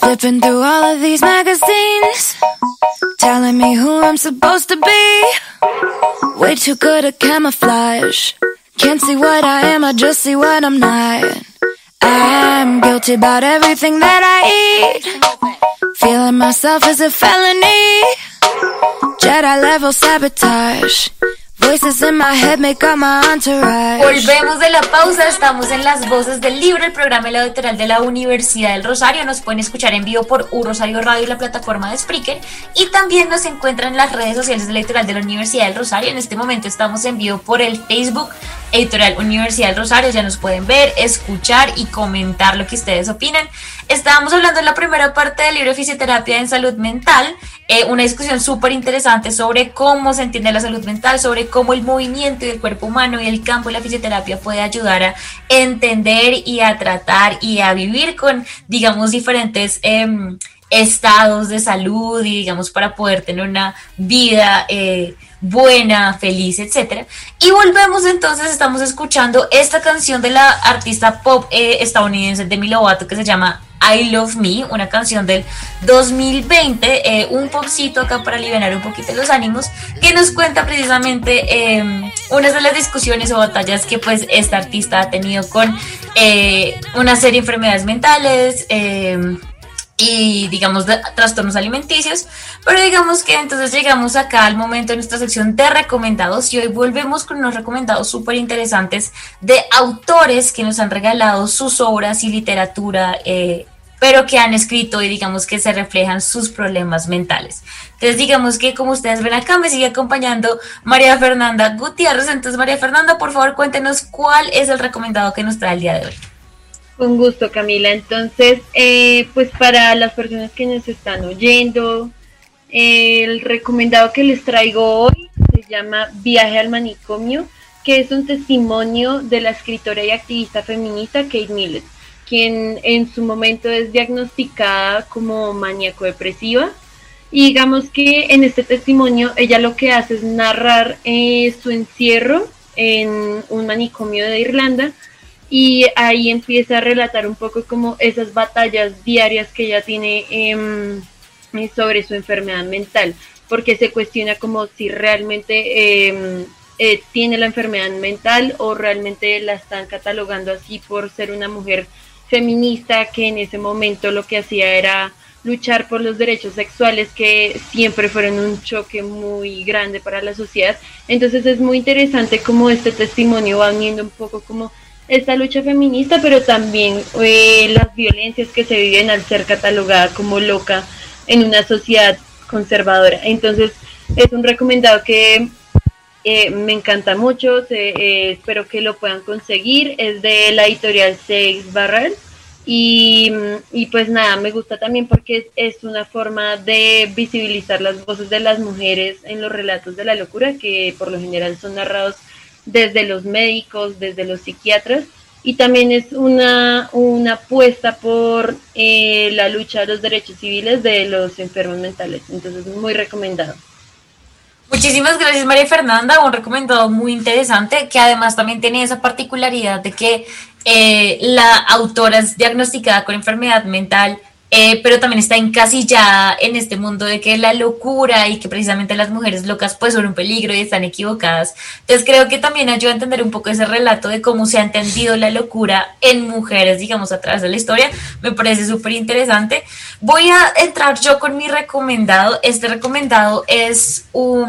Speaker 10: Flipping through all of these magazines, telling me who I'm supposed to be. Way too good at camouflage. Can't see what I am, I just see what I'm not. I'm guilty about everything that I eat. Feeling myself is a felony. Jedi level sabotage. Voices in my head make up my entourage.
Speaker 3: Volvemos de la pausa, estamos en Las Voces del Libro, el programa editorial de la Universidad del Rosario. Nos pueden escuchar en vivo por Rosario Radio y la plataforma de Spreaker, y también nos encuentran en las redes sociales del editorial de la Universidad del Rosario. En este momento estamos en vivo por el Facebook Editorial Universidad del Rosario. Ya nos pueden ver, escuchar y comentar lo que ustedes opinan. Estábamos hablando en la primera parte del libro Fisioterapia en Salud Mental, una discusión súper interesante sobre cómo se entiende la salud mental, sobre cómo el movimiento del cuerpo humano y el campo de la fisioterapia puede ayudar a entender y a tratar y a vivir con, digamos, diferentes estados de salud y, digamos, para poder tener una vida buena, feliz, etcétera. Y volvemos entonces, estamos escuchando esta canción de la artista pop estadounidense Demi Lovato que se llama I Love Me, una canción del 2020, un popcito acá para aliviar un poquito los ánimos, que nos cuenta precisamente unas de las discusiones o batallas que pues esta artista ha tenido con una serie de enfermedades mentales, y digamos de trastornos alimenticios. Pero digamos que entonces llegamos acá al momento de nuestra sección de recomendados, y hoy volvemos con unos recomendados súper interesantes de autores que nos han regalado sus obras y literatura, pero que han escrito y digamos que se reflejan sus problemas mentales. Entonces digamos que, como ustedes ven acá, me sigue acompañando María Fernanda Gutiérrez. Entonces, María Fernanda, por favor, cuéntenos cuál es el recomendado que nos trae el día de hoy.
Speaker 4: Con gusto, Camila. Entonces, pues para las personas que nos están oyendo, el recomendado que les traigo hoy se llama Viaje al manicomio, que es un testimonio de la escritora y activista feminista Kate Millett, quien en su momento es diagnosticada como maníaco-depresiva. Y digamos que en este testimonio ella lo que hace es narrar su encierro en un manicomio de Irlanda, y ahí empieza a relatar un poco como esas batallas diarias que ella tiene sobre su enfermedad mental, porque se cuestiona como si realmente tiene la enfermedad mental o realmente la están catalogando así por ser una mujer feminista que en ese momento lo que hacía era luchar por los derechos sexuales, que siempre fueron un choque muy grande para la sociedad. Entonces es muy interesante como este testimonio va uniendo un poco como esta lucha feminista, pero también las violencias que se viven al ser catalogada como loca en una sociedad conservadora. Entonces es un recomendado que me encanta mucho, espero que lo puedan conseguir. Es de la editorial Seix Barral, y pues nada, me gusta también porque es una forma de visibilizar las voces de las mujeres en los relatos de la locura, que por lo general son narrados desde los médicos, desde los psiquiatras, y también es una apuesta por la lucha de los derechos civiles de los enfermos mentales. Entonces, muy recomendado.
Speaker 3: Muchísimas gracias, María Fernanda, un recomendado muy interesante, que además también tiene esa particularidad de que la autora es diagnosticada con enfermedad mental, pero también está encasillada en este mundo de que la locura y que precisamente las mujeres locas pues son un peligro y están equivocadas. Entonces creo que también ayuda a entender un poco ese relato de cómo se ha entendido la locura en mujeres, digamos, a través de la historia. Me parece súper interesante. Voy a entrar yo con mi recomendado. Este recomendado es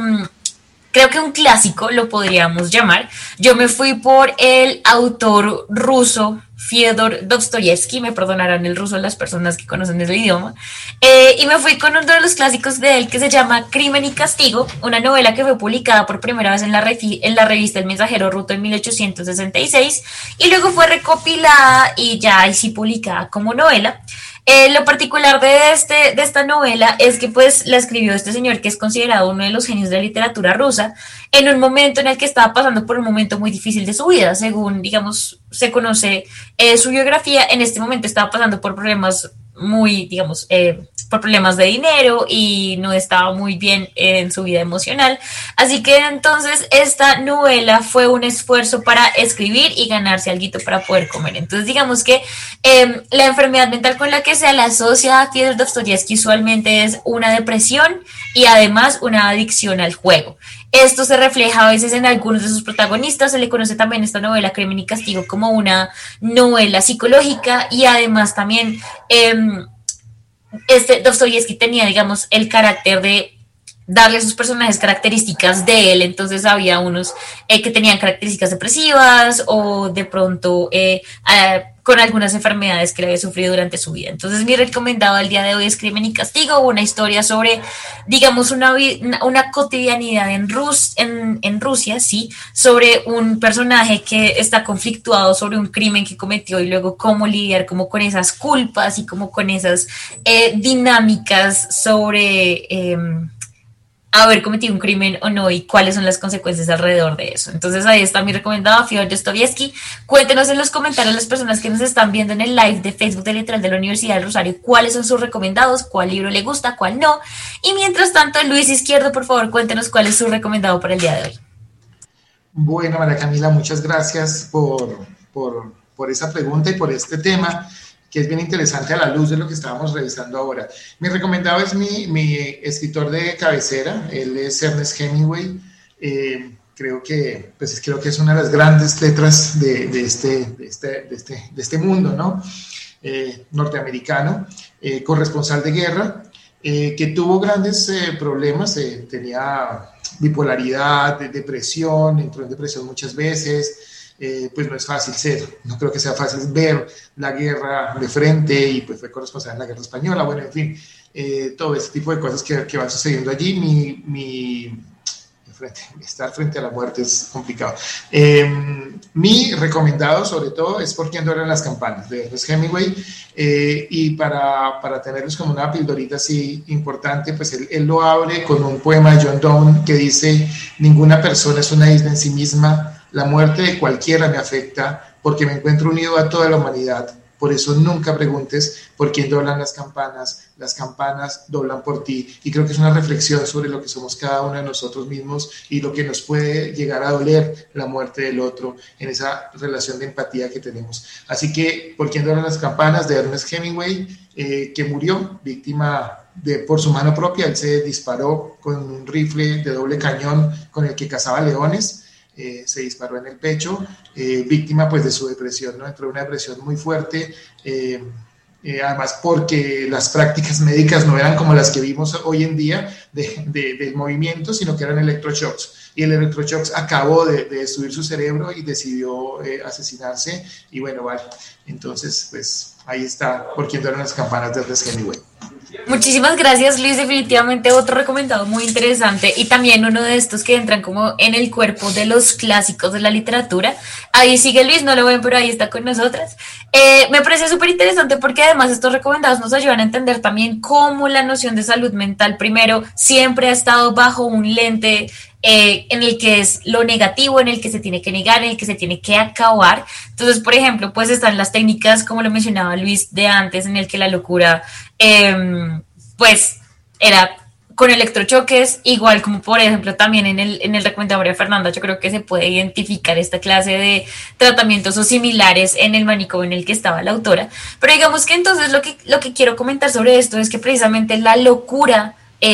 Speaker 3: creo que un clásico, lo podríamos llamar. Yo me fui por el autor ruso Fyodor Dostoyevsky, me perdonarán el ruso las personas que conocen ese idioma, y me fui con uno de los clásicos de él que se llama Crimen y Castigo, una novela que fue publicada por primera vez en la revista El Mensajero Ruto en 1866, y luego fue recopilada y ya ahí sí publicada como novela. Lo particular de esta novela es que pues la escribió este señor que es considerado uno de los genios de la literatura rusa en un momento en el que estaba pasando por un momento muy difícil de su vida. Según, digamos, se conoce su biografía, en este momento estaba pasando por problemas muy, digamos, por problemas de dinero y no estaba muy bien en su vida emocional. Así que entonces esta novela fue un esfuerzo para escribir y ganarse alguito para poder comer. Entonces digamos que la enfermedad mental con la que se le asocia a Fyodor Dostoyevsky usualmente es una depresión y además una adicción al juego. Esto se refleja a veces en algunos de sus protagonistas. Se le conoce también esta novela Crimen y Castigo como una novela psicológica y además también Dostoyevsky tenía, digamos, el carácter de darle a sus personajes características de él. Entonces había unos que tenían características depresivas o de pronto con algunas enfermedades que le había sufrido durante su vida. Entonces mi recomendado al día de hoy es Crimen y Castigo, una historia sobre, digamos, una cotidianidad en Rusia, sí, sobre un personaje que está conflictuado sobre un crimen que cometió y luego cómo lidiar como con esas culpas y como con esas dinámicas sobre haber cometido un crimen o no y cuáles son las consecuencias alrededor de eso. Entonces ahí está mi recomendado, Fyodor Dostoyevsky. Cuéntenos en los comentarios las personas que nos están viendo en el live de Facebook de Literal de la Universidad del Rosario cuáles son sus recomendados, cuál libro le gusta, cuál no. Y mientras tanto, Luis Izquierdo, por favor, cuéntenos cuál es su recomendado para el día de hoy.
Speaker 5: Bueno, María Camila, muchas gracias por esa pregunta y por este tema, que es bien interesante a la luz de lo que estábamos revisando ahora. Mi recomendado es mi escritor de cabecera, él es Ernest Hemingway. Creo que es una de las grandes letras de este mundo, ¿no? Norteamericano, corresponsal de guerra, que tuvo grandes problemas, tenía bipolaridad, depresión, entró en depresión muchas veces. Pues no es fácil no creo que sea fácil ver la guerra de frente, y pues fue corresponsal en la guerra española, bueno, en fin, todo ese tipo de cosas que van sucediendo allí. Estar frente a la muerte es complicado. Mi recomendado sobre todo es Por quién duelen las campanas, de Ernest Hemingway, y para tenerlos como una pildorita así importante, pues él lo abre con un poema de John Donne que dice: ninguna persona es una isla en sí misma. La muerte de cualquiera me afecta porque me encuentro unido a toda la humanidad. Por eso nunca preguntes por quién doblan las campanas doblan por ti. Y creo que es una reflexión sobre lo que somos cada uno de nosotros mismos y lo que nos puede llegar a doler la muerte del otro en esa relación de empatía que tenemos. Así que Por quién doblan las campanas, de Ernest Hemingway, que murió víctima por su mano propia. Él se disparó con un rifle de doble cañón con el que cazaba leones. Se disparó en el pecho, víctima pues de su depresión, ¿no? Entró en una depresión muy fuerte, además porque las prácticas médicas no eran como las que vimos hoy en día del movimiento, sino que eran electroshocks, y el electroshocks acabó de destruir su cerebro y decidió asesinarse, y bueno, vale, entonces pues ahí está Por quién duelen las campanas, de Ernest Hemingway.
Speaker 3: Muchísimas gracias, Luis. Definitivamente otro recomendado muy interesante y también uno de estos que entran como en el cuerpo de los clásicos de la literatura. Ahí sigue Luis, no lo ven, pero ahí está con nosotras. Me parece súper interesante porque además estos recomendados nos ayudan a entender también cómo la noción de salud mental primero siempre ha estado bajo un lente en el que es lo negativo, en el que se tiene que negar, en el que se tiene que acabar. Entonces, por ejemplo, pues están las técnicas, como lo mencionaba Luis de antes, en el que la locura pues era con electrochoques, igual como por ejemplo también en el recomendado de Fernanda. Yo creo que se puede identificar esta clase de tratamientos o similares en el manicomio en el que estaba la autora. Pero digamos que entonces lo que quiero comentar sobre esto es que precisamente la locura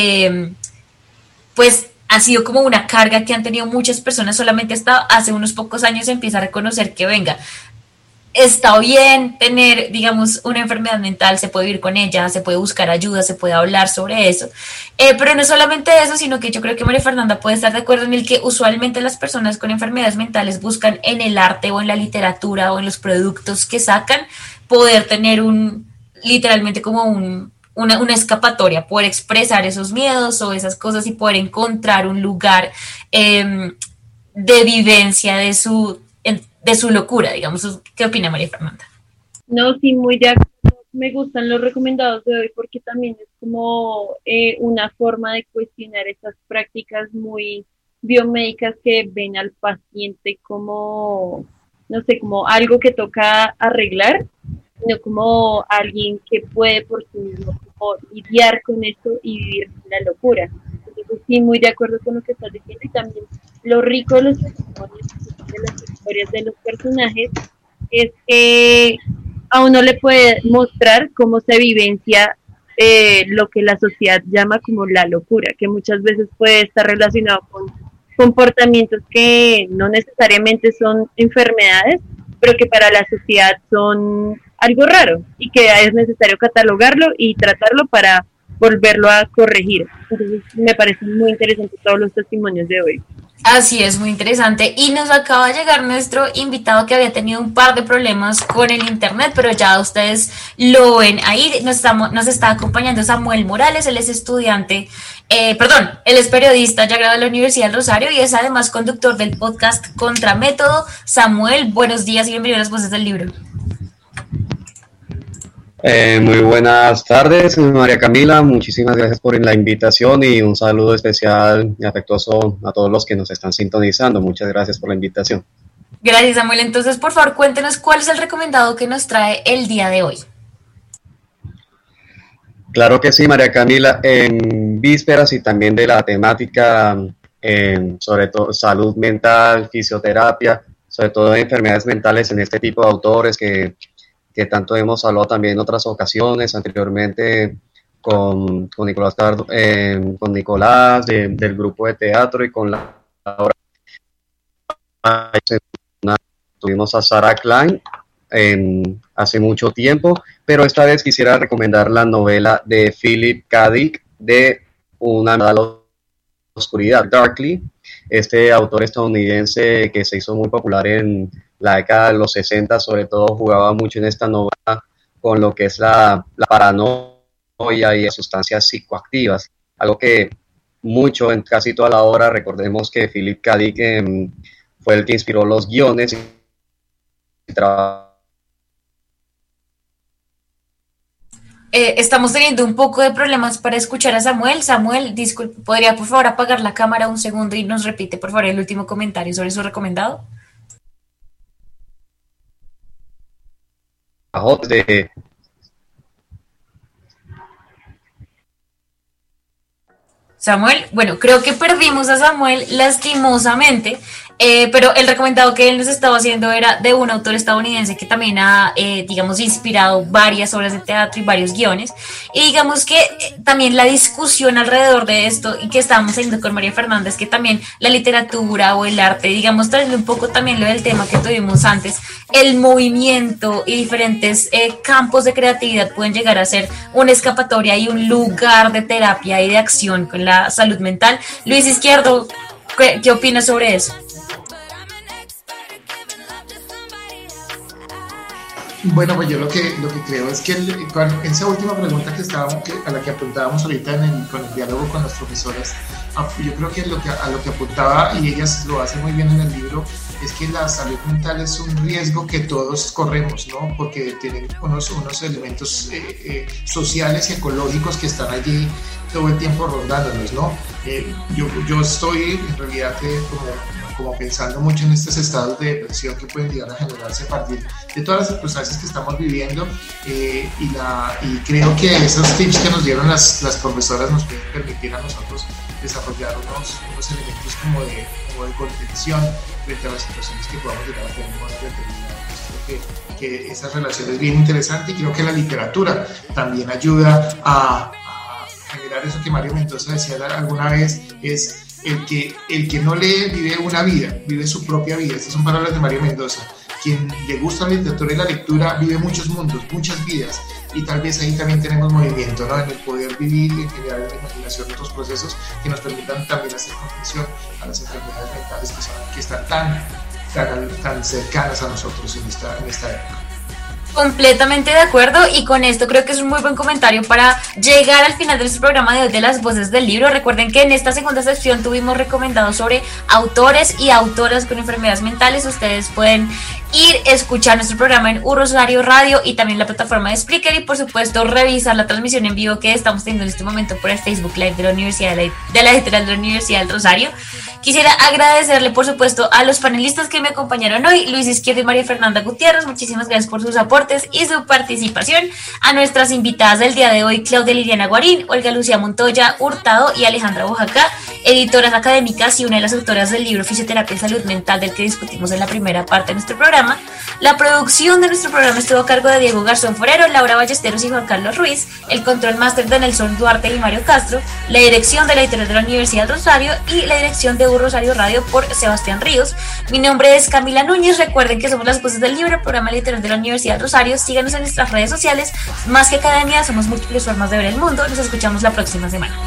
Speaker 3: pues ha sido como una carga que han tenido muchas personas. Solamente hasta hace unos pocos años se empieza a reconocer que venga, está bien tener, digamos, una enfermedad mental, se puede vivir con ella, se puede buscar ayuda, se puede hablar sobre eso, pero no solamente eso, sino que yo creo que María Fernanda puede estar de acuerdo en el que usualmente las personas con enfermedades mentales buscan en el arte o en la literatura o en los productos que sacan poder tener literalmente como una escapatoria, poder expresar esos miedos o esas cosas y poder encontrar un lugar de vivencia de su locura, digamos. ¿Qué opina María Fernanda?
Speaker 4: No, sí, muy de acuerdo. Me gustan los recomendados de hoy porque también es como una forma de cuestionar esas prácticas muy biomédicas que ven al paciente como, no sé, como algo que toca arreglar sino como alguien que puede por sí mismo como lidiar con esto y vivir la locura. Entonces sí, muy de acuerdo con lo que estás diciendo, y también lo rico de los testimonios, de las historias de los personajes, es que a uno le puede mostrar cómo se vivencia lo que la sociedad llama como la locura, que muchas veces puede estar relacionado con comportamientos que no necesariamente son enfermedades, pero que para la sociedad son algo raro y que es necesario catalogarlo y tratarlo para volverlo a corregir. Entonces me parecen muy interesantes todos los testimonios de hoy.
Speaker 3: Así es, muy interesante. Y nos acaba de llegar nuestro invitado que había tenido un par de problemas con el internet, pero ya ustedes lo ven ahí. Nos está acompañando Samuel Morales, él es estudiante, él es periodista, ya graduado de la Universidad del Rosario y es además conductor del podcast Contramétodo. Samuel, buenos días y bienvenido a las Voces del Libro.
Speaker 11: Muy buenas tardes, María Camila, muchísimas gracias por la invitación y un saludo especial y afectuoso a todos los que nos están sintonizando. Muchas gracias por la invitación.
Speaker 3: Gracias, Samuel. Entonces, por favor, cuéntenos cuál es el recomendado que nos trae el día de hoy.
Speaker 11: Claro que sí, María Camila, en vísperas y también de la temática, sobre todo salud mental, fisioterapia, sobre todo de enfermedades mentales en este tipo de autores que tanto hemos hablado también en otras ocasiones, anteriormente con Nicolás del grupo de teatro y con Laura. Tuvimos a Sarah Klein hace mucho tiempo, pero esta vez quisiera recomendar la novela de Philip K. Dick de Una mirada a la oscuridad, Darkly. Este autor estadounidense que se hizo muy popular en la década de los 60, sobre todo jugaba mucho en esta novela con lo que es la paranoia y las sustancias psicoactivas, algo que mucho en casi toda la obra. Recordemos que Philip K. Dick fue el que inspiró los guiones y
Speaker 3: estamos teniendo un poco de problemas para escuchar a Samuel. Samuel, disculpe, ¿podría por favor apagar la cámara un segundo y nos repite por favor el último comentario sobre su recomendado? Samuel, bueno, creo que perdimos a Samuel lastimosamente, pero el recomendado que él nos estaba haciendo era de un autor estadounidense que también ha, digamos, inspirado varias obras de teatro y varios guiones, y digamos que también la discusión alrededor de esto y que estábamos haciendo con María Fernández, que también la literatura o el arte, digamos, trayendo un poco también lo del tema que tuvimos antes, el movimiento y diferentes campos de creatividad pueden llegar a ser una escapatoria y un lugar de terapia y de acción con la salud mental. Luis Izquierdo, ¿qué opinas sobre eso?
Speaker 5: Bueno, pues yo lo que creo es que esa última pregunta a la que apuntábamos ahorita con el diálogo con las profesoras, yo creo que a lo que apuntaba, y ellas lo hacen muy bien en el libro, es que la salud mental es un riesgo que todos corremos, ¿no? Porque tienen unos elementos sociales y ecológicos que están allí todo el tiempo rondándonos, ¿no? Yo estoy en realidad como pensando mucho en estos estados de depresión que pueden llegar a generarse a partir de todas las circunstancias que estamos viviendo, y creo que esos tips que nos dieron las profesoras nos pueden permitir a nosotros desarrollar unos elementos como de contención frente a las situaciones que podamos llegar a tener en un momento determinado. Creo que esa relación es bien interesante, y creo que la literatura también ayuda a generar eso que Mario Mendoza decía alguna vez, es el que no lee vive una vida, vive su propia vida. Estas son palabras de Mario Mendoza. Quien le gusta la literatura y la lectura vive muchos mundos, muchas vidas, y tal vez ahí también tenemos movimiento, ¿no? En el poder vivir y en generar en la imaginación otros procesos que nos permitan también hacer contención a las enfermedades mentales que están tan cercanas a nosotros en esta época.
Speaker 3: Completamente de acuerdo, y con esto creo que es un muy buen comentario para llegar al final de nuestro programa de hoy de las Voces del Libro. Recuerden que en esta segunda sección tuvimos recomendados sobre autores y autoras con enfermedades mentales. Ustedes pueden ir a escuchar nuestro programa en Rosario Radio y también la plataforma de Spreaker, y por supuesto revisar la transmisión en vivo que estamos teniendo en este momento por el Facebook Live de la Universidad de la Editorial de la Universidad del Rosario. Quisiera agradecerle por supuesto a los panelistas que me acompañaron hoy, Luis Izquierdo y María Fernanda Gutiérrez. Muchísimas gracias por sus aportes. aportes y su participación. A nuestras invitadas del día de hoy, Claudia Liliana Guarín, Olga Lucía Montoya Hurtado y Alejandra Bojacá, editoras académicas y una de las autoras del libro Fisioterapia y Salud Mental, del que discutimos en la primera parte de nuestro programa. La producción de nuestro programa estuvo a cargo de Diego Garzón Forero, Laura Ballesteros y Juan Carlos Ruiz, el control máster de Nelson Duarte y Mario Castro, la dirección de la editorial de la Universidad Rosario y la dirección de Rosario Radio por Sebastián Ríos. Mi nombre es Camila Núñez. Recuerden que somos Las Voces del Libro, programa literario de la Universidad Rosario. Síganos en nuestras redes sociales. Más que academia, somos múltiples formas de ver el mundo. Nos escuchamos la próxima semana.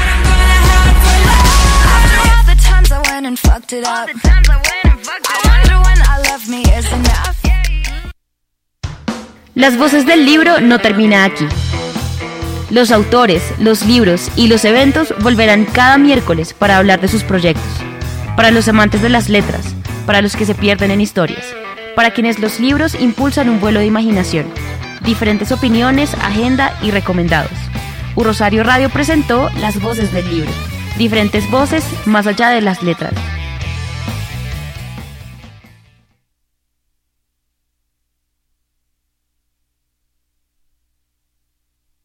Speaker 1: Las Voces del Libro no termina aquí. Los autores, los libros y los eventos volverán cada miércoles para hablar de sus proyectos. Para los amantes de las letras, para los que se pierden en historias, para quienes los libros impulsan un vuelo de imaginación, diferentes opiniones, agenda y recomendados. Rosario Radio presentó Las Voces del Libro. Diferentes voces más allá de las letras.